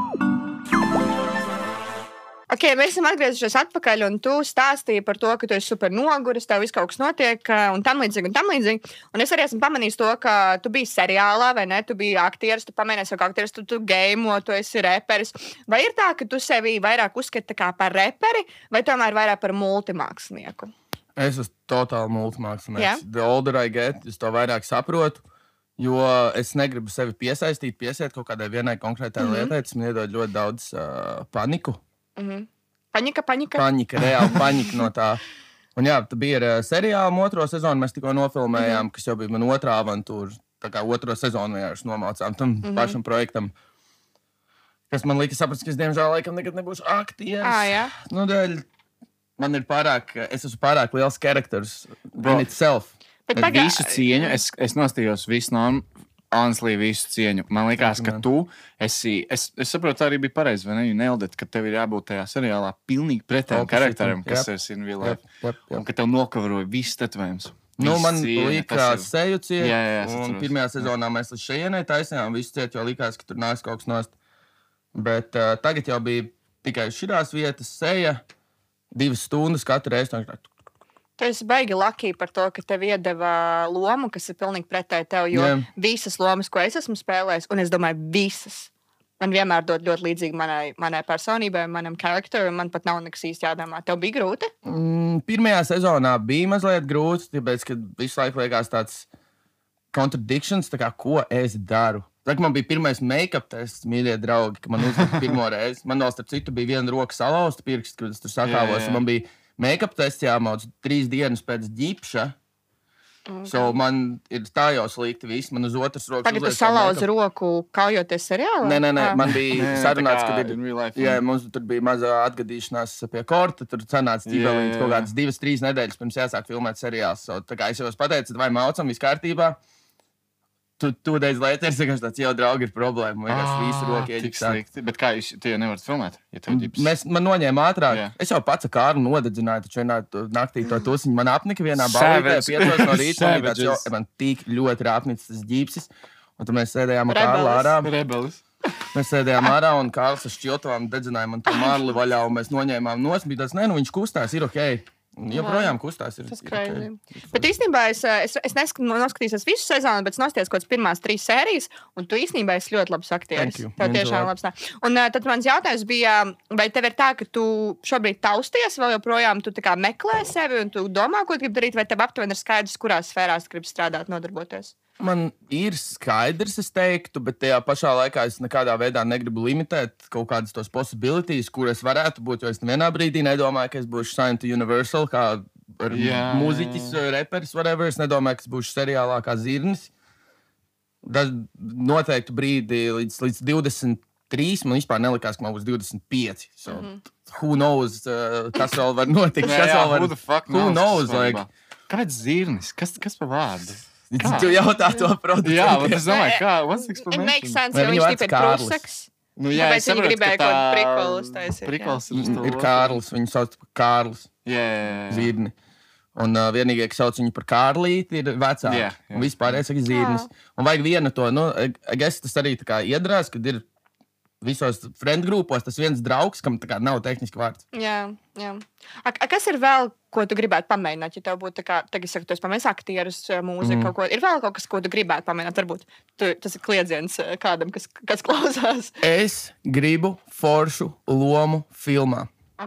Ok, mēs esam atgriezušies atpakaļ, un tu stāstīji par to, ka tu esi super noguris, tev viss kaut kas notiek, uh, un tam līdzīgi, un tam līdzīgi. Un es arī esmu pamanījis to, ka tu biji seriālā, vai ne? Tu biji aktieris, tu pamēģināji savu aktieris, tu, tu game, tu esi reperis. Vai ir tā, ka tu sevi vairāk uzskati tā kā par reperi, vai tomēr vairāk par multimākslinieku? Es esmu totāli Jā. multimākslinieks. The older I get, es to vairāk saprotu. Jo es negribu sevi piesaistīt, piesiet kaut kādai vienai konkrētai mm -hmm. lietai. Tas man iedod ļoti daudz uh, paniku. Mm -hmm. Paņika, paņika. Paņika, reāli paņika no tā. Un jā, tā bija ar seriālu otro sezonu. Mēs tikko nofilmējām, mm -hmm. kas jau bija mana otrā avantūra. Tā kā otro sezonu vienkārši nomācām tam mm -hmm. pašam projektam. Kas man lika saprast, ka es diemžēl laikam nekad nebūšu aktieris. Ah, jā. Nu, dēļ, man ir pārāk, es esmu pārāk liels karakters Bro. in itself. Bet Bet pagā- visu cieņu, es, es nostījos visu normu, honestly, visu cieņu. Man liekas, ka tu esi, es, es saprotu, tā arī bija pareizi, vai ne? Neldet, ka tev ir jābūt tajā seriālā pilnīgi pretējam Opposite, karakteram, kas jep. ir in real Jep, life. jep, jep. Un ka tev nokavaroja viss tetovējums. Nu, Viss man cieņa, liekas, tas ir- seju ciet. Jā, jā, es Un atceros. pirmajā sezonā mēs līdz šejienai taisījām visu ciet, jo likās, ka tur nāks kaut kas nost. Bet uh, tagad jau bija tikai šīs vietas, seja, divas stundas katru reizi. un- Tu esi baigi lucky par to, ka tev iedeva lomu, kas ir pilnīgi pretēji tev. Jo Jā. visas lomas, ko es esmu spēlējis, un es domāju, visas man vienmēr dod ļoti līdzīgi manai, manai personībai, manam karakteram. Man pat nav nekas īsti jādomā. Tev bija grūti? Mm, pirmajā sezonā bija mazliet grūti, tāpēc, ka visu laiku liekas tāds contradictions, tā kā, ko es daru. Tad, man bija pirmais make-up tests, mīļie draugi, ka man uzlika pirmo reizi. Man vēl, starp citu, bija viena roka salauzta pirksts, kad es tur sakāvos. Jā, jā. un Man bija make-up tests jāmauc trīs dienas pēc ģipša. Okay. So man ir tā jau slikti viss. Man uz otras rokas Tagad tu uzliek to salauzi make-up. roku, kaujoties seriālā? Nē, nē, nē. Ah. Man bija Nē, sarunāts, tā kā ka ir. in real life, Jā, jā. mums tur bija maza atgadīšanās pie korta. Tur sanāca Jā, ķibelīns jā, kaut jā. kādas divas, trīs nedēļas pirms jāsāk filmēt seriāls. So, tā kā es jau pateicu, vai maucam, viss kārtībā. Tu tūdaļ later, es vienkārši tāds jau draugi ir problēma. Vienkārši visu roku tik ieģipsā. slikti. Bet kā jūs, tu jau nevarat filmēt, ja tev ģips? Mēs, man noņēma ātrāk. Jā. Es jau pats ar kāru nodedzināju, taču vienā tu- naktī to tusiņu. Man apnika vienā balītē, Savage. piecos no rīta. Man bija tāds, Savages. jo, man tik ļoti rāpnīts tas ģipsis. Un tad mēs sēdējām ar Kārlu Rebelis. ārā. Rebelis. Mēs sēdējām ārā un Kārlis ar šķiltavām dedzināja man to marli vaļā. Un mēs noņēmām nos. Bija tāds, nē, nu viņš kustās, ir ok. Un joprojām kustās. Ir, Tas ir crazy. ok. Bet īstenībā es, es, es neskat, noskatīšos visu sezonu, bet es nostājos kaut kādas pirmās trīs sērijas, un tu īstenībā esi ļoti labs aktieris. Thank you. Tev Means a tiešām lot. labs. tā. Un uh, tad mans jautājums bija, vai tev ir tā, ka tu šobrīd tausties, vēl joprojām tu tā kā meklē sevi un tu domā, ko tu gribi darīt, vai tev aptuveni ir skaidrs, kurās sfērās tu gribi strādāt, nodarboties? Man ir skaidrs, es teiktu, bet tajā pašā laikā es nekādā veidā negribu limitēt kaut kādas tos possibilities, kuras varētu būt. Jo es nevienā brīdī nedomāju, ka es būšu signed to Universal kā mūziķis, reperis, whatever. Es nedomāju, ka būs seriālā kā Zirnis. Daž, noteikti brīdi līdz, līdz divdesmit trīs man vispār nelikās, ka man būs divdesmit pieci. So, mm-hmm. Who knows, uh, kas vēl var notikt? jā, kas jā, vēl var... Who the fuck who knows? knows Like... Kāpēc Zirnis? Kas, kas pa vārdu? Tu jautā to producentu. Jā, bet es domāju, kā, what's the explanation? It makes sense, jo viņš tīpa ir prūsaks. Nu, jā, Tāpēc viņi gribēja kaut kādu prikolus taisīt. Prikols ir, ir Kārlis, viņu sauc par Kārlis. Jā, jā, jā. Zirni. Un uh, vienīgie, kas sauc viņu par Kārlīti, ir vecāki. Jā, jā. Un vispār es saku Zirnis. Un vajag vienu to, nu, es tas arī tā kā iedrās, kad ir visos friend grupos tas viens draugs, kam tā kā nav tehniski vārds. Jā, jā. A, a, kas ir vēl, ko tu gribētu pamēģināt? Ja tev būtu tā kā, tagad saku, tu esi pamēģinājis aktierus, mūziku, mm. kaut ko. Ir vēl kaut kas, ko tu gribētu pamēģināt? Varbūt tu, tas ir kliedziens kādam, kas, kas klausās. Es gribu foršu lomu filmā.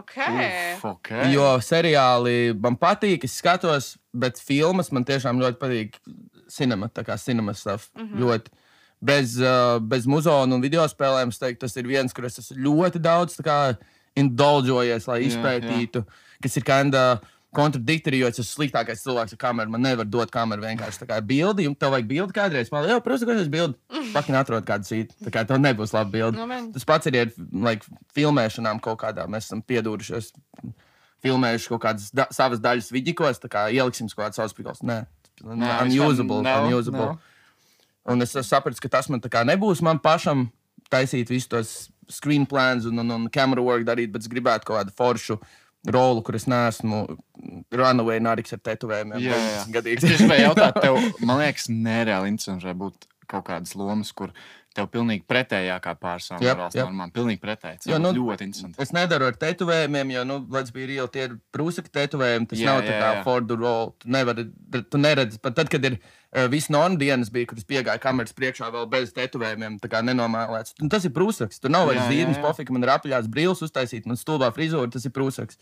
Okay. Uf, okay. Jo seriāli man patīk, es skatos, bet filmas man tiešām ļoti patīk. Cinema, tā kā cinema stuff. Mm-hmm. Ļoti. Bez, uh, bez muzonu un video spēlēm, es teiktu, tas ir viens, kur es esmu ļoti daudz tā kā indulģojies, lai izpētītu, yeah, yeah. kas ir kinda kontradiktori, jo es esmu sliktākais cilvēks ar kameru. Man nevar dot kameru vienkārši tā kā bildi, un tev vajag bildi kādreiz. Man liekas, protams, ka es bildi pakin atrod kādu sītu. Tā kā tev nebūs laba bildi. No, tas pats ir ar like, filmēšanām kaut kādā. Mēs esam piedūrušies, filmējuši kaut kādas da savas daļas vidikos, tā kā ieliksim kaut kādas savas prikols. Nē, Nē unusable, no, unusable. No. Un es sapratu, ka tas man tā kā nebūs man pašam taisīt visus tos screen plans un, un, un camera work darīt, bet es gribētu kaut kādu foršu rolu, kur es neesmu runaway nāriks ar tetovējumiem. Jā, jā. Es tieši vai jautāt tev, man liekas, nereāli interesanti vai būt kaut kādas lomas, kur tev pilnīgi pretējākā pārsāma yep, morāls yep. normām. Pilnīgi pretēji. Jo, nu, ļoti interesanti. Es nedaru ar tetovējumiem, jo, nu, let's be real, tie ir prūsaka tetovējumi, tas jā, nav tā kā jā, jā. for the role. Tu nevari, tu neredzi, pat tad, kad ir uh, viss non dienas bija, kur es piegāju kameras priekšā vēl bez tetovējumiem, tā kā nenomēlēts. Un tas ir prūsaks. Tur nav vairs zīmes, pofika, man ir apaļās brīles uztaisīt, man stulbā frizūra, tas ir prūsaks.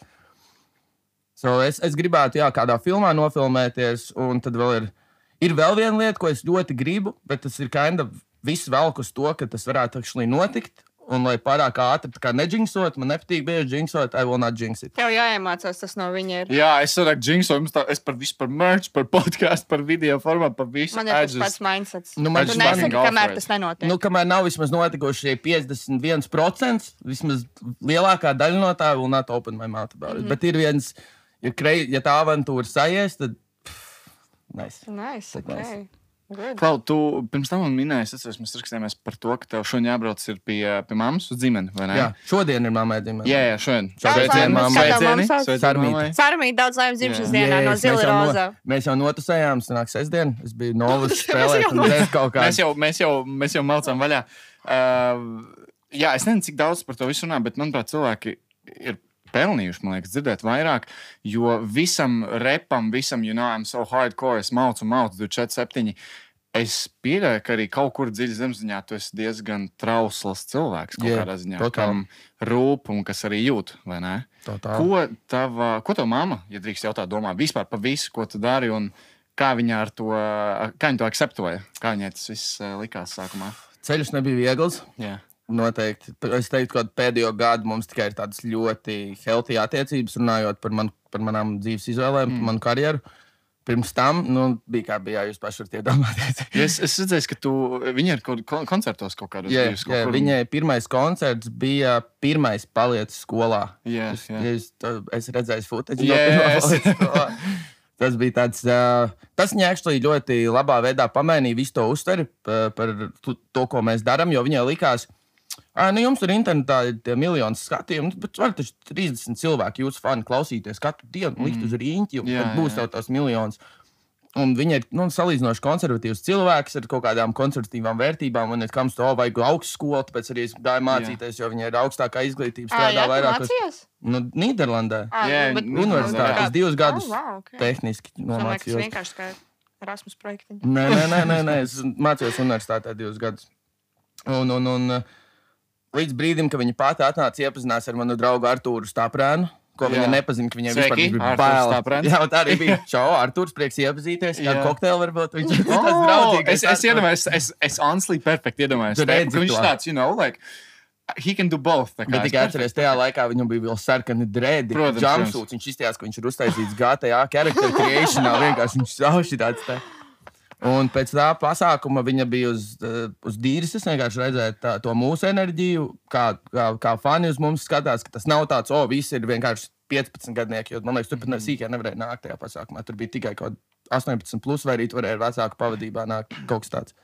So es, es gribētu, jā, kādā filmā nofilmēties, un tad vēl ir, ir vēl viena lieta, ko es ļoti gribu, bet tas ir kind of viss velk uz to, ka tas varētu actually notikt, un lai pārāk ātri tā kā neģinksot, man nepatīk bieži džinksot, I will not jinx it. Tev jāiemācās, tas no viņa ir. Jā, es varu džinksot, es par visu, par merch, par podcastu, par video formātu, par visu. Man ir tas pats mindsets. Nu, man tu nesaki, kamēr tas nenotiek. Nu, kamēr nav vismaz notikuši piecdesmit viens procents, vismaz lielākā daļa no tā will not open my mouth about it. Mm-hmm. Bet ir viens, ja, krei, ja tā avantūra sajies, tad pff, nice. Nice, ok. Nice. Klau, tu pirms tam man minēji, es atceros, mēs rakstījāmies par to, ka tev šodien jābrauc ir pie, pie mammas uz dzimeni, vai ne? Jā, šodien ir mammai dzimene. Jā, jā, šodien. Sveicieni mammai. Sveicieni. Sarmīt, daudz laimes dzimšanas dienā no Zila Rozā. No, mēs jau notusējām, sanāk sestdien, es biju Novas spēlēt un dzēs kaut kā. Mēs jau, mēs jau, mēs jau maucām vaļā. Uh, jā, es nezinu, cik daudz par to visu runā, bet, manuprāt, cilvēki ir pelnījuši, man liekas, dzirdēt vairāk, jo visam repam, visam, you know, I'm so hardcore, es maucu, maucu, divdesmit četri septiņi. Es pieļauju, ka arī kaut kur dziļi zemziņā tu esi diezgan trausls cilvēks kaut yeah, kādā ziņā, totāli. Kam rūp un kas arī jūt, vai ne? Totāli. Ko tava, ko tev mamma, ja drīkst jautāt, domā vispār par visu, ko tu dari un kā viņa ar to, kā viņa to akceptoja? Kā viņai tas viss likās sākumā? Ceļš nebija viegls. Jā. Noteikti. Es teiktu, ka pēdējo gadu mums tikai ir tādas ļoti healthy attiecības, runājot par, man, par manām dzīves izvēlēm, mm. manu karjeru. Pirms tam, nu, bija kā bija, jūs paši varat iedomāties. es, es redzēju, ka tu, viņa ir kaut koncertos kaut kādos yeah, bijusi. Yeah, viņai pirmais koncerts bija pirmais paliec skolā. Yeah, es, yeah. es, es redzēju footage yes. no pirmā paliec skolā. Tas bija tāds, uh, tas viņa actually ļoti labā veidā pamainīja visu to uztveri par, par to, to, ko mēs darām, jo viņai likās, ah, nu jums tur internetā ir tie miljoni skatījumu, bet var taču trīsdesmit cilvēki jūsu fani klausīties katru dienu, likt uz rīņķi, un jā, tad būs tev tos miljonus. Un viņa ir nu, salīdzinoši konservatīvs cilvēks ar kaut kādām konservatīvām vērtībām, un it comes to, vajag augstskolu, tāpēc arī es gāju mācīties, jā. Jo viņa ir augstākā izglītība, strādā ah, vairāk. Mācījies? Nu, Nīderlandē. Ah, jā, bet, universitātē. Es divus gadus oh, wow, okay. tehniski nomācījos. Tas vienkārši kā Erasmus projektiņi. Nē, nē, nē, nē, nē, es mācījos universitātē divus gadus. Un, un, un līdz brīdim, kad viņa pati atnāca iepazinās ar manu draugu Artūru Staprēnu, ko jā. Viņa nepazina, ka viņai vispār bija bail. Jā, tā arī bija. Čau, Artūrs, prieks iepazīties. Kādu kokteili varbūt viņš ir tāds draudzīgs. Es, es iedomājos, es, es honestly perfekti iedomājos. Ka viņš tāds, you know, like, he can do both. Bet tikai atceries, tajā laikā viņam bija vēl sarkani drēdi, jumpsuits. Viņš izstājās, ka viņš ir uztaisīts G T A character creationā. Vienkārši viņš sauši tāds tā. Un pēc tā pasākuma viņa bija uz, uz dīris. Es vienkārši redzēju tā, to mūsu enerģiju, kā, kā, kā fani uz mums skatās, ka tas nav tāds, o, visi ir vienkārši piecpadsmit gadnieki, jo, man liekas, tur pat sīkajā nevarēja nākt tajā pasākumā. Tur bija tikai kaut astoņpadsmit plus, vai arī tur varēja vecāku pavadībā nākt kaut kas tāds.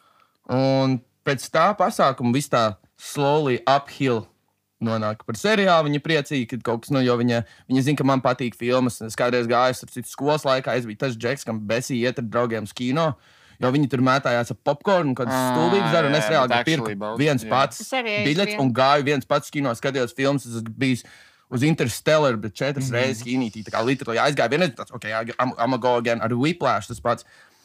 Un pēc tā pasākuma viss tā slowly uphill nonāk par seriālu. Viņa priecīga, ka kaut kas, nu, jo viņa, viņa zina, ka man patīk filmas. Es kādreiz gāju ar citu skolas laikā. Es biju tas džeks, kam besī iet ar draugiem uz kino, jo viņi tur mētājās ar popcornu, kādas ah, stulbības dara. Un es reāli pirku viens pats biļets un gāju viens pats kino, skatījos filmas. Es biju uz Interstellar, bet četras mm-hmm. reizes kīnītī. Tā kā literāli aizgāju vienreiz, tāds, ok, I'm, I'm a go again. Ar Whiplash tas pats.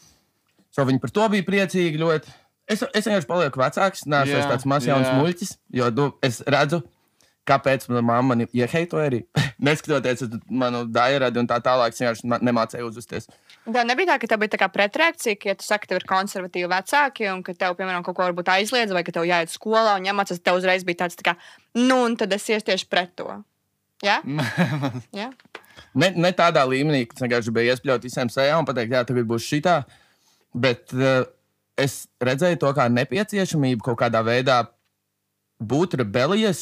So viņi par to bija priecīgi ļoti. Es, es vienkārši palieku vecāks, neesmu yeah, tāds mazs jauns yeah. muļķis, jo nu, es redzu, kāpēc mana mamma mani ieheitoja arī. Neskatoties uz manu dairadi un tā tālāk, es vienkārši nemācēju uzvesties. Tā nebija tā, ka tev bija tā kā pretreakcija, ka ja tu saki, tev ir konservatīvi vecāki un ka tev, piemēram, kaut ko varbūt aizliedz vai ka tev jāiet skolā un jāmācās, tev uzreiz bija tāds tā kā, nu, un tad es ies tieši pret to. Jā? Jā? Ne, ne tādā līmenī, ka vienkārši bija iespļaut visiem sejā un pateikt, jā, tagad būs šitā, bet uh, es redzēju to kā nepieciešamību kaut kādā veidā būt rebelijas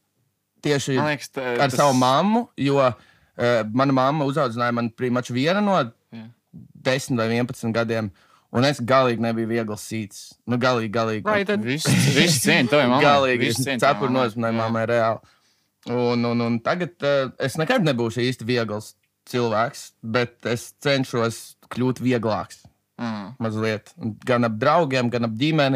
tieši liekas, tā, ar tas... savu mammu, jo uh, mana mamma uzaudzināja man primač viena no yeah. desmit vai vienpadsmit gadiem, un es galīgi nebiju viegls sīts. Nu, galīgi, galīgi. Vai tad viss vis cien tavai mammai? Galīgi, cepur nozmanēja mammai reāli. Un, un, un tagad uh, es nekad nebūšu īsti viegls cilvēks, bet es cenšos kļūt vieglāks. Mm. Mazliet. Gan ap draugiem, gan ap ģimeni.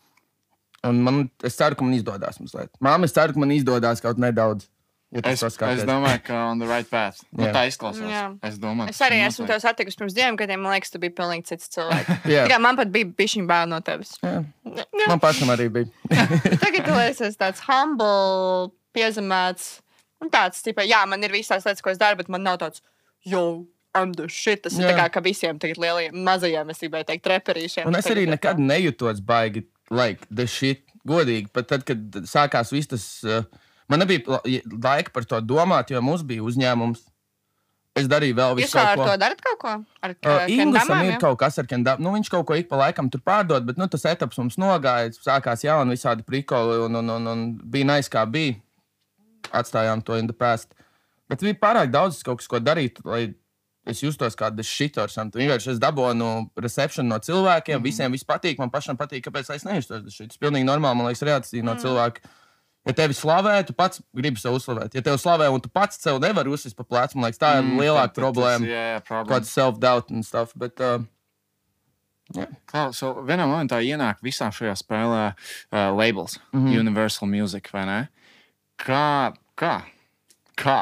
Un man, es ceru, ka man izdodās mazliet. Māma, es ceru, ka man izdodās kaut nedaudz. Ja es, es domāju, ka on the right path. Nu, tā izklausās. Jā. Es domāju. Es arī esmu tev satikusi pirms diviem gadiem. Man liekas, tu biji pilnīgi cits cilvēks. Tikai man pat bija bišķiņ bail no tevis. Jā. Jā. Man pašam arī bija. Tagad tu esi tāds humble, piezemēts. Un tāds, tipa, jā, man ir visās lietas, ko es daru, bet man nav tāds, jo... I'm the shit. Tas yeah. ir tā kā, ka visiem tagad lielajiem, mazajiem, es gribēju teikt, reperīšiem. Un es arī nekad tā. Nejutos baigi, like, the shit, godīgi. Pat tad, kad sākās viss tas, uh, man nebija laika par to domāt, jo mums bija uzņēmums. Es darīju vēl visu kaut ko. Jūs ar to darat kaut ko? Ar uh, Inglisam ir kaut kas ar Kendamām. Nu, viņš kaut ko ik pa laikam tur pārdod, bet, nu, tas etaps mums nogāja, sākās jauni visādi prikoli un, un, un, un bija nice, kā bija. Atstājām to in the past. Bet bija pārāk daudz kaut kas, ko darīt, lai es justos kā the shit or something. Vienkārši es dabonu reception no cilvēkiem, mm. visiem viss patīk, man pašam patīk, kāpēc es nejustos the shit. Tas pilnīgi normāli, man liekas, reakcija no mm. cilvēka. Ja tevi slavē, tu pats gribi sev uzslavēt. Ja tevi slavē un tu pats sev nevari uzsist pa plecu, man liekas, tā ir mm, lielāka problēma. Yeah, kāda self-doubt and stuff. Bet, uh, yeah. Klau, so vienā momentā ienāk visā šajā spēlē uh, labels, mm-hmm. Universal Music, vai ne? Kā? Kā? Kā?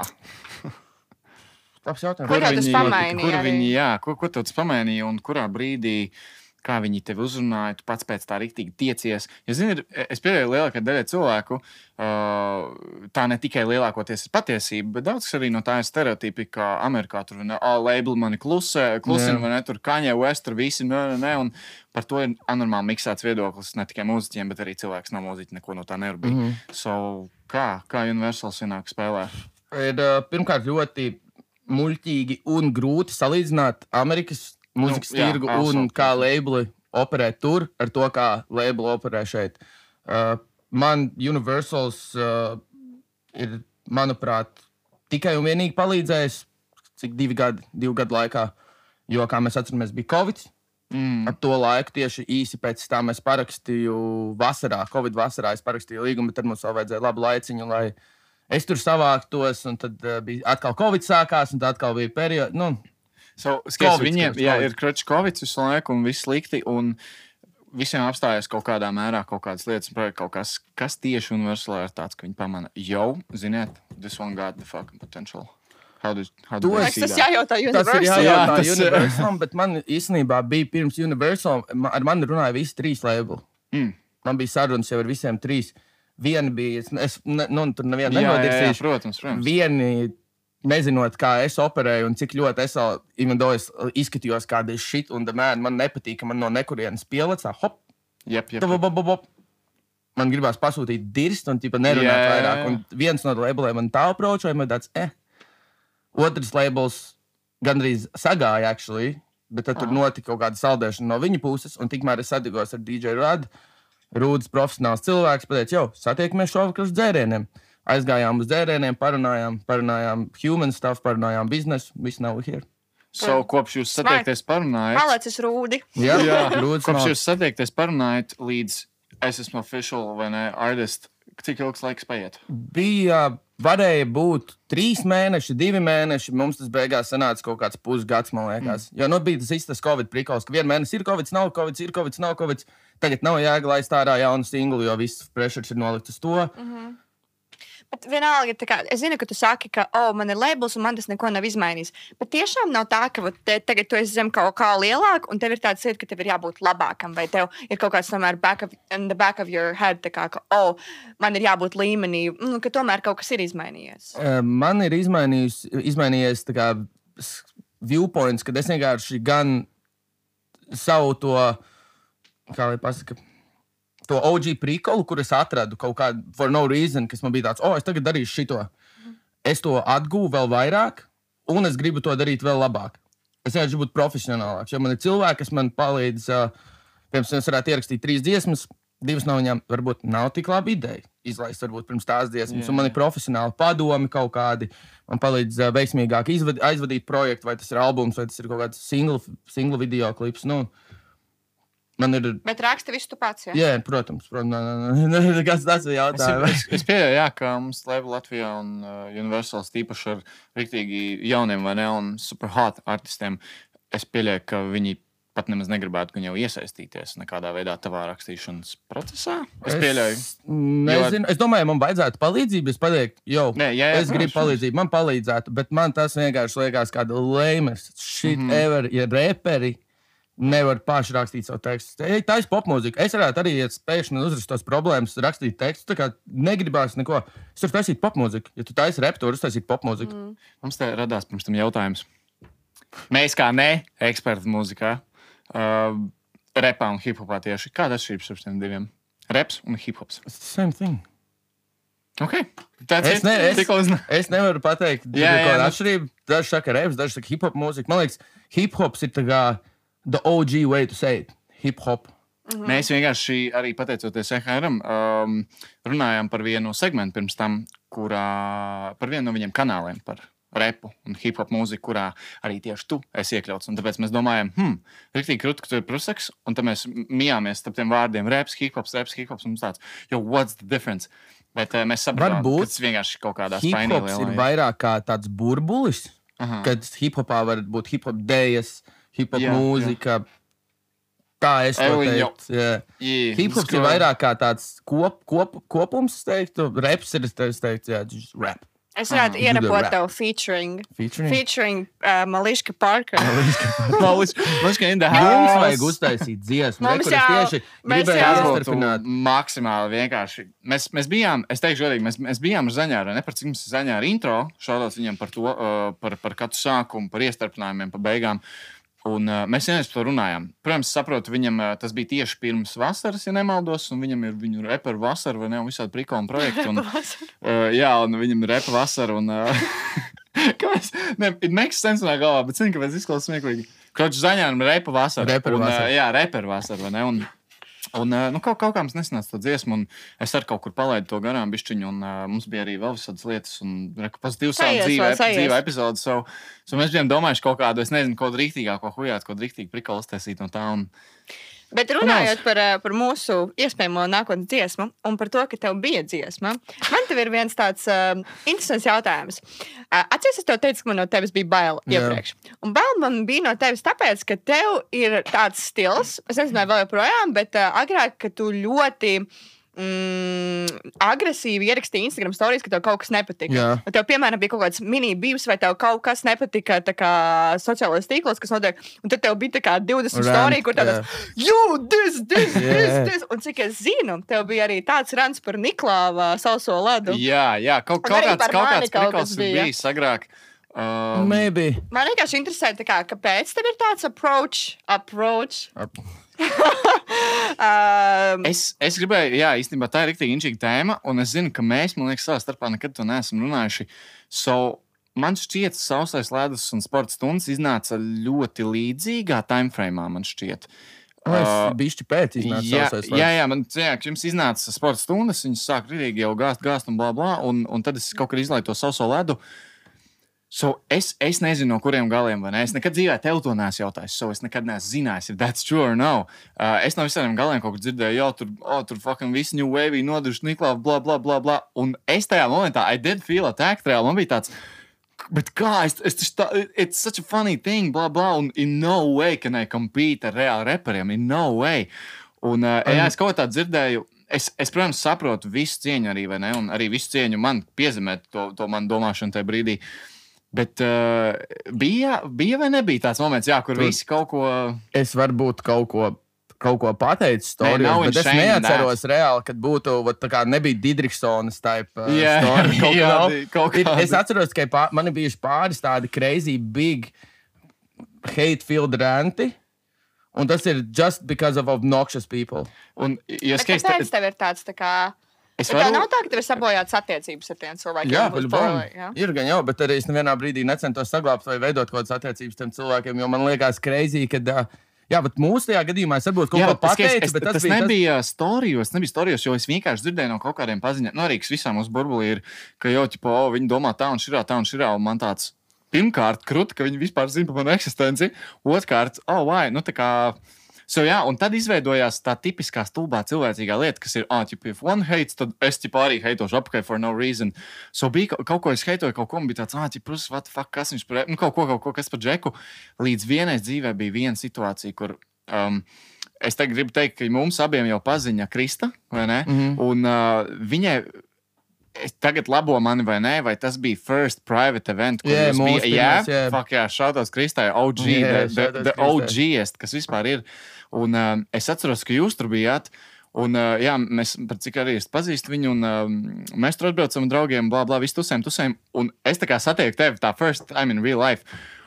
Kur viņi, kur viņi, jā, ko, ko tu pamainīji un kurā brīdī, kā viņi tevi uzrunāja, tu pats pēc tā riktīgi tiecies. Jo, zini, es pieļauju lielākā daļa cilvēku, uh, tā ne tikai lielākoties ir patiesība, bet daudz arī no tā ir stereotipi, kā Amerikā tur, ne, oh, label mani klusē, klusina, vai ne, tur Kanye West, tur visi, ne, ne, un par to ir anormāli miksēts viedoklis, ne tikai mūziķiem, bet arī cilvēks nav mūziķi, neko no tā nevar būt. Mm-hmm. So, kā, kā Universal ienāk spēlē? Ir, uh, pirmkārt, ļoti muļķīgi un grūti salīdzināt Amerikas mūzikas nu, tirgu jā, un kā labeli operē tur ar to, kā labeli operē šeit. Uh, man Universals uh, ir, manuprāt, tikai un vienīgi palīdzējis, cik divi gadi, divu gadu laikā, jo, kā mēs atceramies, bija Covid. Mm. Ar to laiku tieši īsi pēc tā mēs parakstīju vasarā, Covid vasarā es parakstīju līgumu, bet tad mums vēl vajadzēja labu laiciņu, lai es tur savāktos, un tad uh, bija atkal Covid sākās, un tad atkal bija periods. Nu, so, skaties, viņiem jā, ir kroķis Covid visu laiku, un viss slikti, un visiem apstājas kaut kādā mērā kaut kādas lietas, kaut kas, kas tieši Universalā ir tāds, ka viņi pamana, jau, ziniet, this one got the fucking potential. How do, how do tas tas jājautā Universal. Tas ir jājautā jā, Universal, bet man īstenībā bija pirms Universal, ar mani runāja visi trīs labeli. Mm. Man bija sarunas jau ar visiem trīs. Viena bija, es, ne, nu, tur nevienu nenodirsīšu. Protams, protams. Vieni, nezinot, kā es operēju un cik ļoti es vēl, even though es izskatījos kāda shit un man, man nepatīk, ka man no nekurienes pielecā, hop, Jep, jep. Bop, bop, bop. man gribās pasūtīt dirst un tipa nerunāt yeah. vairāk. Un viens no labeliem man tā appročoja, man tāds, eh. Otrs labels gandrīz sagāja, actually, bet tad ah. tur notika kaut kāda saldēšana no viņa puses, un tikmēr es satikos ar D J Radu. Rūdis profesionāls cilvēks, pateica, jo, satiekamies šovakar uz dzērieniem. Aizgājām uz dzērieniem, parunājām, parunājām human stuff, parunājām biznesu, viss nav here. So, kopš jūs satiekties parunājat... Palicis Rūdi. Jā, jā. Rūdis kopš nav... jūs satiekties parunājat līdz es esmu official vai ne, artist, cik ilgs laiks paiet? Bija, varēja būt trīs mēneši, divi mēneši, mums tas beigās sanāca kaut kāds pusgads, man liekas. Mm. Jo nu bija tas tas Covid prikols, ka vien mēnesis ir Covid, nav Covid, ir Covid, nav Covid. Tagad nav jāga laist ārā jaunu singlu, jo viss pressures ir nolikt uz to. Mm-hmm. Bet vienalga, tā kā, es zinu, ka tu saki, ka, oh, man ir labels un man tas neko nav izmainījis. Bet tiešām nav tā, ka te, tagad tu esi zem kaut kā lielāk un tev ir tāds lieta, ka tev ir jābūt labākam, vai tev ir kaut kāds tomēr back of, in the back of your head, tā kā, ka, oh, man ir jābūt līmenī, nu, ka tomēr kaut kas ir izmainījies. Uh, man ir izmainījies tā kā viewpoints, kad es vienkārši gan savu to, kā lai pasaka, to O G prikolu, kur es atradu kaut kādu for no reason, kas man bija tāds, o, oh, es tagad darīšu šito. Es to atgūvu vēl vairāk, un es gribu to darīt vēl labāk. Es vienkārši būtu profesionālāks, jo man ir cilvēki, kas man palīdz, uh, piemēram, es varētu ierakstīt trīs dziesmas, divas no viņām varbūt nav tik laba ideja izlaist varbūt pirms tās dziesmas, yeah. un man ir profesionāli padomi kaut kādi, man palīdz uh, veiksmīgāk izvad, aizvadīt projektu, vai tas ir albums, vai tas ir kaut kāds single, single video klips, nu, man ir... Bet raksta visu tu pats, jā? Jā, protams, protams. Kas tas ir jautājums? Es, es pieļauju, jā, ka mums label Latvijā un uh, Universals tīpaši ar riktīgi jauniem vai ne, un super hot artistiem, es pieļauju, ka viņi pat nemaz negribētu gan jau iesaistīties nekādā veidā tavā rakstīšanas procesā. Es pieļauju. Es, nezinu, jo... es domāju, man vajadzētu palīdzību, es pateiktu, jo, Nē, jā, jā, es gribu palīdzību, man palīdzētu, bet man tas vienkārši liekas kāda lēmes. Shit mm -hmm. ever, ja reperi nevar paši rakstīt savu tekstu. Tā ir popmūzika. Es varētu arī, ja spējuši uzrast tos problēmas, rakstīt tekstu, tā kā negribās neko. Es varu taisīt popmūziku. Ja tu taisi rep, tu vari taisīt popmūziku. Mm. Mums te radās pirms tam jautājums. Mēs kā ne eksperti mūzikā, uh, repā un hiphopā tieši. Kāda atšķirības ar šiem diviem? Reps un hiphops. It's the same thing. Ok. That's es, ne, es, es nevaru pateikt, jā, jā, kāda atšķirība. Daži saka reps, daži saka hiphop mūzika. Man liekas, hiphops ir tā kā the O G way to say it. Hip-hop. Mm-hmm. Mēs vienkārši arī pateicoties E H R-am um, runājām par vienu segmentu pirms tam, kurā par vienu no viņiem kanāliem par repu un hip-hop mūziku, kurā arī tieši tu esi iekļauts. Un tāpēc mēs domājam, hm, riktīgi krūti, ka tu ir prusaks, un tad mēs mijāmies starp tiem vārdiem reps, hip-hops, reps, hip-hops, un mums tāds, yo, what's the difference? Bet uh, mēs sapratām, ka tas vienkārši kaut kādā spainī lielā. Hip-hops ir vairāk kā tāds burbulis, Aha. kad hip-hopā var būt hip-hop dējas, hip-hop jā, mūzika, jā. kā es to teiktu. Yeah. Hip-hops ir vairāk kā tāds kop, kop, kopums, es teiktu. Reps ir, es teiktu, jā, just rap. Es varētu uh, ierapot tev featuring. Featuring? Featuring uh, Malishka Parker. Malishka in the house. Jums vajag uztaisīt dziesmu. Mums jau. Tieši gribēju izstarpināt. Maksimāli vienkārši. Mēs, mēs bijām, es teikšu godīgi, mēs, mēs bijām ar Zaņāru, ne par cik mums Zaņāra intro, šādās viņam par to, uh, par, par katru sākumu, par iestarpinājumiem, par beigām. Un uh, mēs vienreiz par to runājām. Protams, saprotu, viņam uh, tas bija tieši pirms vasaras, ja nemaldos, un viņam ir viņu reperu vasara, vai ne, un visādi prikoli projekti. Un, uh, jā, un viņam ir reperu vasara, un... Uh, kāpēc? Ne, it makes sense manā galvā, bet zinu, kāpēc izklausās smieklīgi. Kroču Zaņāram reperu vasara. Reperu un, vasara. Uh, jā, reperu vasara, vai ne, un... Un, nu, kaut, kaut kā mums nesanāca to dziesmu, un es arī kaut kur palaidu to garām bišķiņu, un uh, mums bija arī vēl visādas lietas, un pozitīvs savu dzīve, dzīve epizodu. So, so mēs bijām domājuši kaut kādu, es nezinu, kaut rīktīgāko hujāt, kaut rīktīgi prikolu uztaisīt no tā. Un... Bet runājot par, par mūsu iespējamo nākotnes dziesmu un par to, ka tev bija dziesma, man tev ir viens tāds uh, interesants jautājums. Uh, Atceries, es tev teicu, ka man no tevis bija bail iepriekš. Yeah. Un bail man bija no tevis tāpēc, ka tev ir tāds stils, es nezinu, vēl joprojām, bet uh, agrāk, ka tu ļoti... Mm, agresīvi ierakstīja Instagram stories, ka tev kaut kas nepatika. Yeah. Tev, piemēram, bija kaut kāds mini-bīvs, vai tev kaut kas nepatika tā kā sociālais tīklos, kas notiek, un tad tev bija tā kā divdesmit Rant, story, kur tādā yeah. you, this, this, Yeah. this, this, un cik es zinu, tev bija arī tāds rants par Niklāva sauso ledu. Jā, jā, kaut, Un kaut arī kāds, par kaut mani kāds kaut prikols kas bija. bijis agrāk. Um, Maybe. Man vienkārši interesē, tā kā, kāpēc tev ir tāds approach, approach. Ap. um, es, es gribēju, jā, īstenībā tā ir rīktīgi inčīga tēma, un es zinu, ka mēs, man liekas, savā starpā nekad to neesam runājuši. So, man šķiet, sausais ledus un sporta stundas iznāca ļoti līdzīgā timeframeā, man šķiet. O, es uh, bišķi pēc iznāca jā, sausais ledus. Jā, jā, man jā, jums iznāca sporta stundas, viņas sāk rītīgi jau gāzt, gāzt un blā, blā, un, un tad es kaut kad izlaidu to sauso ledu. So, es, es nezinu, no kuriem galiem, vai ne? Es nekad dzīvē tev to neesmu jautājis, so es nekad neesmu zinājis, if that's true or no. Uh, es no visiem galiem kaut kur dzirdēju, jo tur, oh, tur fucking visi new wavy noduši Niklāvu, bla, bla, bla, bla. Un es tajā momentā, I did feel attacked, reāli, man bija tāds, bet kā, es, es tā, it's such a funny thing, bla, bla, un in no way can I compete ar reāli reperiem, in no way. Un, uh, jā, es kaut kā tā dzirdēju, es, es, protams, saprotu visu cieņu arī, vai ne? Un arī visu cieņu man piezemēt to, to man domāšanu tajā brīdī. Bet uh, bija, bija vai nebija tāds moments, jā, kur Tur, visi kaut ko... Es varbūt kaut ko, kaut ko pateicu storijos, bet es neatceros that. reāli, kad būtu, vat, tā kā nebija Didriksonas type uh, yeah, story. Kaut jā, kādi, kaut kādi. Es atceros, ka pār, man ir bijuši pāris tādi crazy, big, hate-filled ranti, un tas ir just because of obnoxious people. Un, ja bet kāpēc tev ir tāds tā kā... Es varu... Tā nav tā, ka tev ir sabojāts attiecības ar tiem cilvēkiem. Jā, paļu, jā, ir gan jau, bet arī es nevienā brīdī necentos saglābt vai veidot kaut kādas attiecības tiem cilvēkiem, jo man liekas crazy, ka, jā, bet mūsu tajā gadījumā es varbūt kaut jā, ko pateicu, es, bet tas, tas bija... Tas nebija tas... storijos, nebija storijos, jo es vienkārši dzirdēju no kaut kādiem paziņām, no arī, kas visām mūsu burbulī ir, ka jau, ķipa, o, viņi domā tā un širā, tā un širā, un man tāds, pirmkārt, kruta, ka viņi vispār zina par manu eksistenci, otrkārt, oh, vai, nu tā kā... So, jā, un tad izveidojās tā tipiskā stulbā cilvēcīgā lieta, kas ir, ah, ķip, if one hates, tad es ķip arī heitošu apkai for no reason. So, bija kaut, kaut ko es heitoju, kaut ko man bija tāds, ah, ķip, prus, what the fuck, kas viņš par, nu, kaut ko, kaut ko, kas par džeku. Līdz vienais dzīvē bija viena situācija, kur, um, es te gribu teikt, ka mums abiem jau paziņa Krista, vai ne? Mm-hmm. Un uh, viņai, es tagad labo mani vai nē, vai tas bija first private event, kur yeah, jūs bija, pirmais, yeah, yeah. fuck, jā, šautās Kristai, O G, yeah, the, the, the O G-est, kas vispār ir. Un uh, es atceros, ka jūs tur bijāt, un uh, jā, mēs, par cik arī es pazīstu viņu, un uh, mēs tur atbraucam draugiem, blā, blā, visu tusēm, tusēm, un es tā kā satieku tevi tā first time in real life.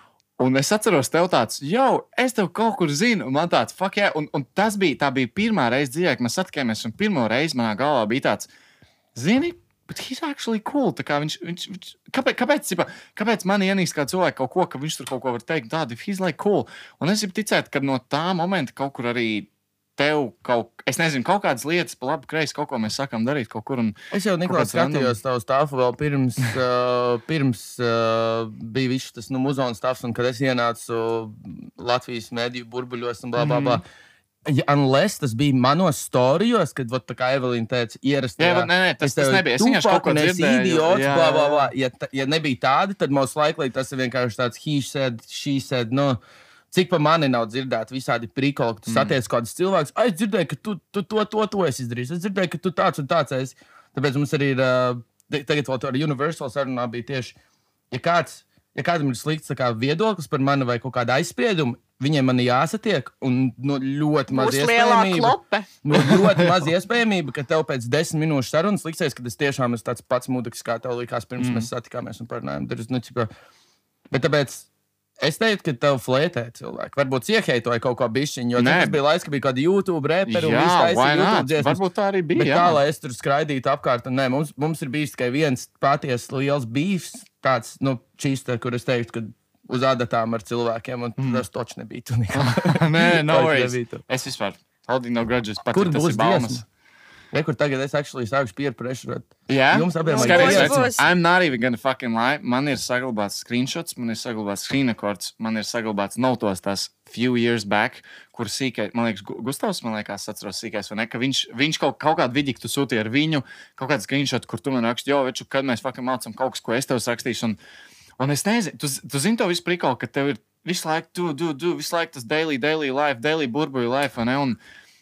Un es atceros tev tāds, jau, es tev kaut kur zinu, un man tāds, fuck, jā, un, un tas bija, tā bija pirmā reize dzīvē, ka mēs satikāmies, un pirmo reizi manā galvā bija tāds, zini, but he's actually cool. Tā kā viņš, viņš, viņš kāpēc, kāpēc, cipa, kāpēc man ienīst kā cilvēku kaut ko, ka viņš tur kaut ko var teikt tādu, he's like cool. Un es gribu ticēt, ka no tā momenta kaut kur arī tev kaut, es nezinu, kaut kādas lietas pa labi kreisi, kaut ko mēs sākam darīt kaut kur. Un es jau, Niklās, skatījos tavu stāfu vēl pirms, uh, pirms uh, bija viss tas, nu, muzona stāfs, un kad es ienācu Latvijas mediju burbuļos un blā, blā, blā. Mm. Ja, unless tas bija manos storijos, kad, vat, tā kā Evelīna teica, ierastajā... Jā, nē, nē, tas, tas nebija. Es vienkārši kaut ko dzirdēju. Idiots, jā, blā, blā, blā. Ja, ja nebija tādi, tad most likely tas ir vienkārši tāds he said, she said, nu, cik pa mani nav dzirdēti visādi prikoli, ka tu mm. satiec kādus cilvēkus. Es dzirdēju, ka tu, tu to, to, to esi izdarījis. Es dzirdēju, ka tu tāds un tāds esi. Tāpēc mums arī ir, uh, tagad vēl to ar Universal sarunā bija tieši, ja kāds, ja kādam ir slikts tā kā viedoklis par mani vai kaut kāda aizsprieduma, viņiem man jāsatiek, un no ļoti maz iespējamība, no ļoti maz iespējamība, ka tev pēc desmit minūšu sarunas liksies, ka es tiešām esmu tāds pats mudiks, kā tev likās pirms mm. mēs satikāmies un parunājām. Nu, cipa, bet tāpēc es teiktu, ka tev flētē cilvēki. Varbūt ieheitoja kaut ko bišķiņu, jo tas bija laiks, ka bija kāda YouTube reperi un viss taisa YouTube dziesmas. Varbūt tā arī bija. Bet kā, lai es tur skraidītu apkārt, un nē, mums, mums ir bijis tikai viens paties liels beefs, tāds, nu, čīsta, kur es teiktu, ka uz adatām ar cilvēkiem, un mm. tas toči nebija tu nekā. Nē, no worries. Es vispār, holding no grudges, pat kur tas būs ir baumas. Ja, kur tagad es actually sākuši peer pressure. Jā? Jums abiem no, skaties, I'm not even gonna fucking lie. Man ir saglabāts screenshots, man ir saglabāts screen records, man ir saglabāts notos tās few years back, kur sīkais, man liekas, Gustavs, man liekas, atceros sīkais, vai ne, ka viņš, viņš kaut, kaut kādu vidīgu tu sūtīji ar viņu, kaut kādu screenshot, kur tu man raksti, jo, veču, kad mēs fucking mācam kaut kas, ko es tev rakstīšu, un Un es nezinu, tu, tu zini to visu prikolu, ka tev ir visu laiku, du, du, du, visu laiku tas daily, daily life, daily burbuļu life, vai ne? Un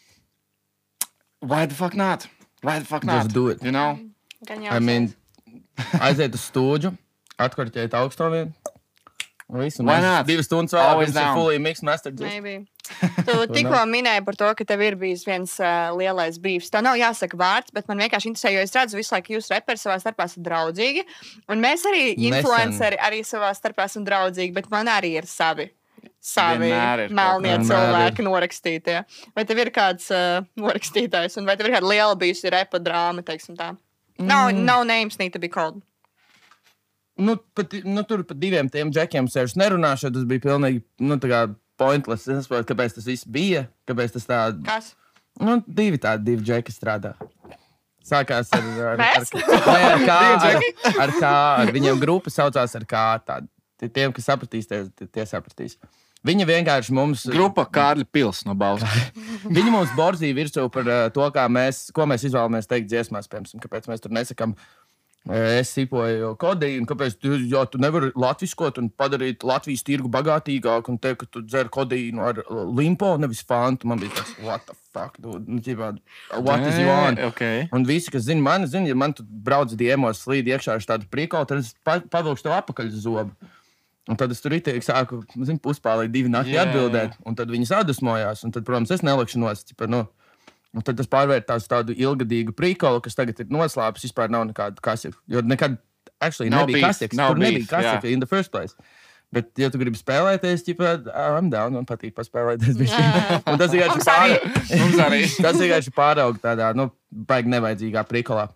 why the fuck not? Why the fuck not? Just do it. You know? I mean, aiziet uz stūģu, atkorķēt augstovienu. Visu, why not? Divas stundas vēl, pirms ir fully mixed master. Maybe. Tu tikko minēji par to, ka tev ir bijis viens uh, lielais beefs. Tev nav jāsaka vārds, bet man vienkārši interesē, jo es redzu visu laiku jūs reperi savā starpā esat draudzīgi. Un mēs arī influenceri arī savā starpā esam draudzīgi, bet man arī ir savi, savi melnie cilvēki norakstītie. Vai tev ir kāds uh, norakstītājs, un vai tev ir kāda liela bijusi repa drāma, teiksim tā? No, mm. no names need to be called. Nu, pat, nu, tur pat diviem tiem džekiem sēžu nerunāšu, tas bija pilnīgi, nu, tā kā pointless. Es saprotu, kāpēc tas viss bija, kāpēc tas tā... Kas? Nu, divi tādi, divi džeki strādā. Sākās ar... ar, ar, ar, ar kā, ar, ar kā, ar viņiem grupa saucās ar kā tādi. Tiem, kas sapratīs, tie, tie sapratīs. Viņa vienkārši mums... Grupa Kārļa Pils no Balsas. Viņa mums borzīja virsū par uh, to, kā mēs, ko mēs izvēlamies teikt dziesmās, piemēram, kāpēc mēs tur nesakam, es sipoju kodeīnu, kāpēc tu, jo, tu nevari latviskot un padarīt Latvijas tirgu bagātīgāku un teikt, ka tu dzer kodeīnu ar limpo, nevis fantu. Man bija tas, what the fuck, dude? Nu, ķipā, what is you on? Okay. Un visi, kas zina mani, zina, ja man tu brauc diemos slīd iekšā ar tādu prikolu, tad es pa, pavilkšu tev apakaļ zobu. Un tad es tur itēju sāku, zinu, puspālī divi naktī yeah, atbildēt, yeah. Un tad viņi sadusmojās, un tad, protams, es nelikšanos, ķipa, nu, un tad tas pārvērtās tādu ilgadīgu prikolu, kas tagad ir noslāpis, vispār nav nekādu kasiku, jo nekad, actually, no nebija kasiks, tur beef, nebija kasika yeah. in the first place. Bet, ja tu gribi spēlēties, ķipa, I'm down, man patīk paspēlēties bišķi. Un tas vienkārši pār... tas vienkārši pāraug tādā, nu, baigi nevajadzīgā prikolā.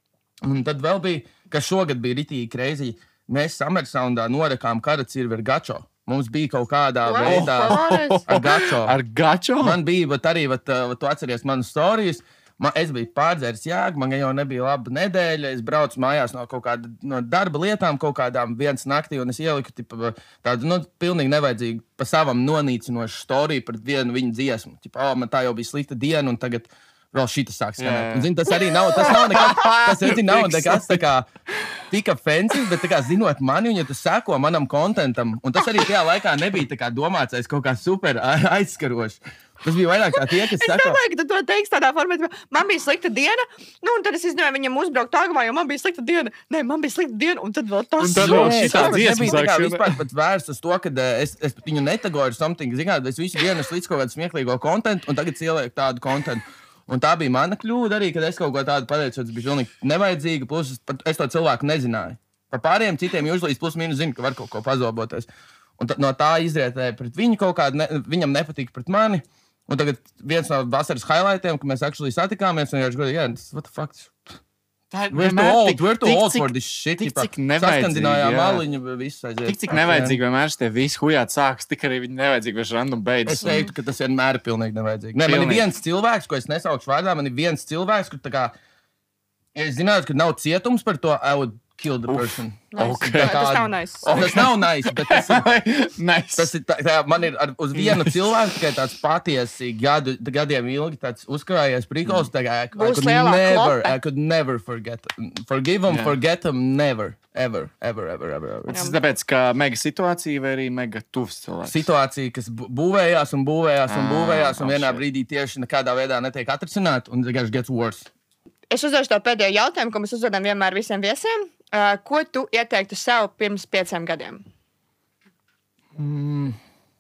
Un tad vēl bija, ka šogad bija ritīgi crazy. Mēs Summersoundā norakām karacirvi ar gačo. Mums bija kaut kādā oh, veidā oh, ar gačo. Ar gačo? Man bija, bet arī, bet, bet tu atceries manas storijas. Man, es biju pārdzēris jāg, man jau nebija laba nedēļa. Es braucu mājās no kaut kāda no darba lietām, kaut kādām viens naktī, un es ieliku tipa, tādu, nu, pilnīgi nevajadzīgu pa savam nonīcinošu storiju par vienu viņu dziesmu. Tipa, oh, man tā jau bija slikta diena, un tagad vēl šitas sāk skanēt. Un, zin, tas arī nav, tas nav nekas, tas arī nav nekas tā kā tik offensive, bet tā kā zinot mani, un ja tu seko manam kontentam, un tas arī tajā laikā nebija tā kā domāts aiz kaut kā super aizskaroši. Tas bija vairāk kā tie, kas saka... Es domāju, ka tu to teiks tādā formā, man bija slikta diena, nu, un tad es izdomāju viņam uzbraukt Tāgavā, jo man bija slikta diena. Nē, man bija slikta diena, un tad vēl tas... Un tad vēl šitā dziesmas nebija tā kā vispār pat vērsts uz to, ka es, es viņu netagoju something, zināt, es visu dienu līdz kaut kādu smieklīgo kontentu, un tagad ielieku tādu kontentu. Un tā bija mana kļūda arī, kad es kaut ko tādu pateicu, tas bija pilnīgi nevajadzīgi, plus es, es to cilvēku nezināju. Par pārējiem citiem usually plus mīnus zinu, ka var kaut ko pazoboties. Un tā, no tā izrietēja pret viņu kaut kādu, ne, viņam nepatīk pret mani. Un tagad viens no vasaras highlightiem, ka mēs actually satikāmies, un vienkārši godīgi, yeah, what the fuck? We're too old, we're too old for this shit. Tik, cik nevajadzīgi, jā. Maliņu, visu aiziet. Tik, cik nevajadzīgi vienmēr šitie visi hujāt sāks, tik arī viņi nevajadzīgi vairs random beidzas. Es teiktu, ka tas vienmēr ir pilnīgi nevajadzīgi. Ne, man ir viens cilvēks, ko es nesaukšu vārdā, man ir viens cilvēks, kur tā kā, ja es zinātu, ka nav cietums par to, I would kill the person. Nice. Okay. Kā, tas nav nice. Oh, tas nav nice, bet tas ir, nice. Tas ir tā, tā, man ir ar, uz vienu cilvēku tikai tāds patiesi gadu, gadiem ilgi tāds uzkrājies prikols. Tā kā, I, I, could never, I could never forget. Forgive him, yeah. Forget him, never. Ever, ever, ever, ever. ever. Tas ir tāpēc, ka mega situācija vai arī mega tuvs cilvēks? Situācija, kas būvējās un būvējās un būvējās, un vienā brīdī tieši nekādā veidā netiek atrisināta, un vienkārši gets worse. Es uzdošu tev pēdējo jautājumu, ko mēs uzdodam vienmēr visiem viesiem. Uh, ko tu ieteiktu sev pirms pieciem gadiem? Mm.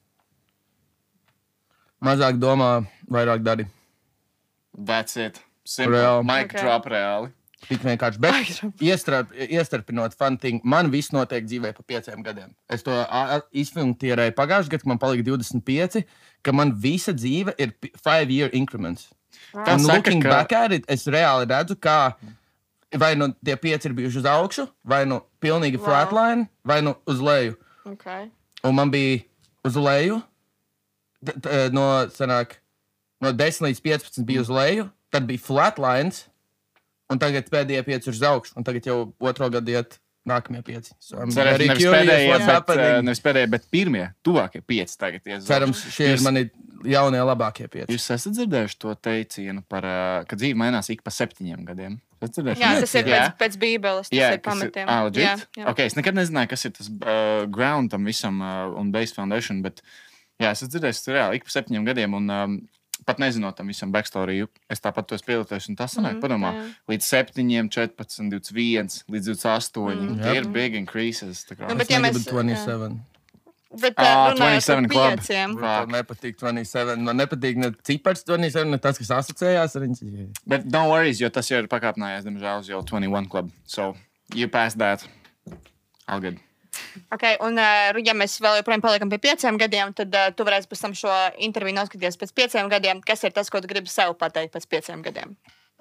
Mazāk domā, vairāk dari. That's it. Simple. Real. Mic Okay. drop reāli. Tik vienkārši. Bet iestrap, iestarpinot fun thing, man viss notiek dzīvē pa pieciem gadiem. Es to izfilmtierēju pagājušajā gadā, ka man palika divdesmit pieci, ka man visa dzīve ir five year increments. Wow. Un saka, looking ka... back at it, es reāli redzu, kā vai nu tie pieci ir bijuši uz augšu, vai nu pilnīgi Wow. flatline, vai nu uz leju. Okay. Un man bija uz leju, t, t, no, sanāk, no desmit līdz piecpadsmit bija uz leju, tad bija flatlines, un tagad pēdējie pieci ir uz augšu, un tagad jau otro gadu iet nākamie pieci. So I'm Cerams, very nevis curious pēdējie, what's bet, happening. uh, nevis pēdējie, bet pirmie, tuvākie pieci tagad ies. Cerams, šie ir mani jaunie labākie pieci. Jūs esat dzirdējuši to teicienu par, uh, ka dzīve mainās ik pa septiņiem gadiem? Jā, tas ir pēc, pēc bībeles, tas jā, ir pamatiem. Ah, legit? Jā, jā. Okay, es nekad nezināju, kas ir tas uh, ground tam visam uh, un base foundation, bet jā, es esmu dzirdējis, tas ir reāli ik pa septiņiem gadiem un um, pat nezinot tam visam backstory, es tāpat to pielietojos un tas sanāk, Mm, padomā, jā. līdz septiņiem, četrpadsmit, divdesmit viens, līdz divdesmit astoņi. Mm. Tie Yep. ir big increases. Tā kā. Nu, Es bet ja mēs- negribu twenty-seven. Bet Ah, uh, runājot twenty-seven par club. pieciem. Man nepatīk twenty-seven. Man nepatīk ne cipars twenty-seven, ne tas, kas asociējās ar viņu. Bet don't worry, jo tas jau ir pakāpinājies, diemžēl, uz jau twenty-one club. So, you passed that. All good. Okay, un, ja mēs vēl joprojām paliekam pie pieciem gadiem, tad uh, tu varēsi pēc tam šo interviju noskatīties pēc pieciem gadiem. Kas ir tas, ko tu gribi sev pateikt pēc pieciem gadiem?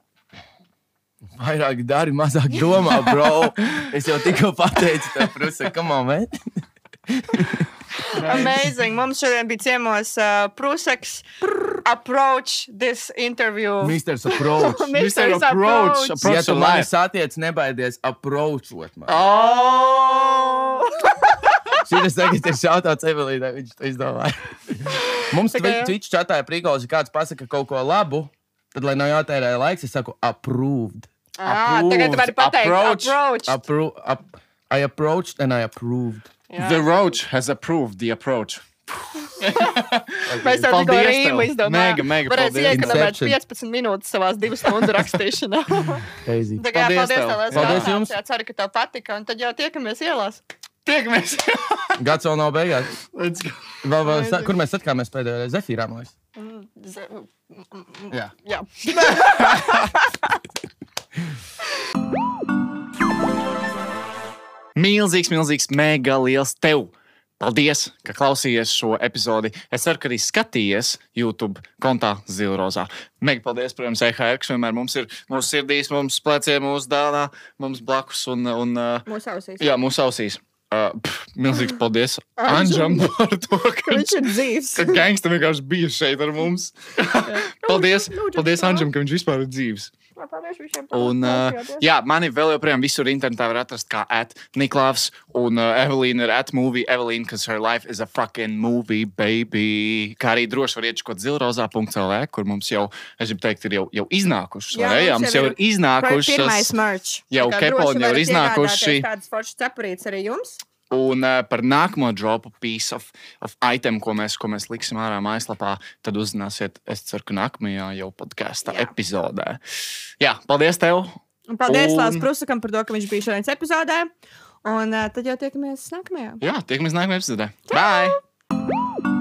Vairāk dari, mazāk domā, bro. Es jau tikko pateicu tev, Prusa, come on, man. Amazing. Mums šodien bija ciemos uh, Prusaks. Approach this interview. Mister Approach. Mister Approach. Approach. Ja tu mani satiec, nebaidies approachot man. Oh! Šitas tagad ir šautauts Evelīnai, viņš to izdomāja. Mums Okay. Twitch chatā ir prikols, ja kāds pasaka kaut ko labu, tad, lai nav jātērē laiks, es saku approved. Ah, tagad tu vari pateikt Approach. approach. Appro ap I approached and I approved. Jā. The Roach has approved the approach. Mēs tev tikko Paldies rīmu tev. izdomājām. Mega, mega Varēs paldies. iekonomēt Inception. piecpadsmit minūtes savās divas stundu rakstīšanā. Crazy. Tā kā Paldies paldies tev. tev. Liels Paldies jautājums. jums. Jā, ceru, ka tev patika, un tad jau tiekamies ielās. Tiekamies. Gads vēl nav beigās. Let's go. Vēl, vēl, sa- kur mēs satikāmies pēdējo reizi? Zefīrā, man liekas. Z- Jā. Jā. Milzīgs, milzīgs, mega liels tev! Paldies, ka klausījies šo epizodi. Es ceru, ka arī skatījies YouTube kontā Zilrozā. Mega paldies, protams, E H R, kas vienmēr mums ir mūsu sirdīs, mums plecē, mūsu dānā, mums blakus un, un uh, Mūsu ausīs. jā, mūsu ausīs. Uh, pff, milzīgs paldies Anžam. Anžam par to, ka Viņš ir dzīvs. ka gangsta vienkārši bija šeit ar mums. paldies, Lūdzu, paldies tā. Anžam, ka viņš vispār ir dzīvs. Paldies visiem par Un, uh, klausījāties. jā, mani vēl joprojām visur internetā var atrast kā at Niklaus, un uh, Evelīna ir at movie Evelīna, because her life is a fucking movie, baby. Kā arī droši var iečkot zilrozā punkt L V, kur mums jau, es gribu teikt, ir jau, jau iznākušas. Jā, vai ne? Jā, mums mums jau jau ir ir iznākušas. Pirmais merch. Jau Tā kā Keponi droši jau ir varat iznākuši. iegādāties Tādas foršas cepurītes arī jums. Un uh, par nākamo dropu piece of, of item, ko mēs, ko mēs liksim ārā mājaslapā, tad uzzināsiet, es ceru, ka nākamajā jau podkāstā Jā. epizodē. Jā, paldies tev! Un paldies Un- Lārs Prusakam par to, ka viņš bija šodienas epizodē. Un uh, tad jau tiekamies nākamajā. Jā, tiekamies nākamajā epizodē. Bye!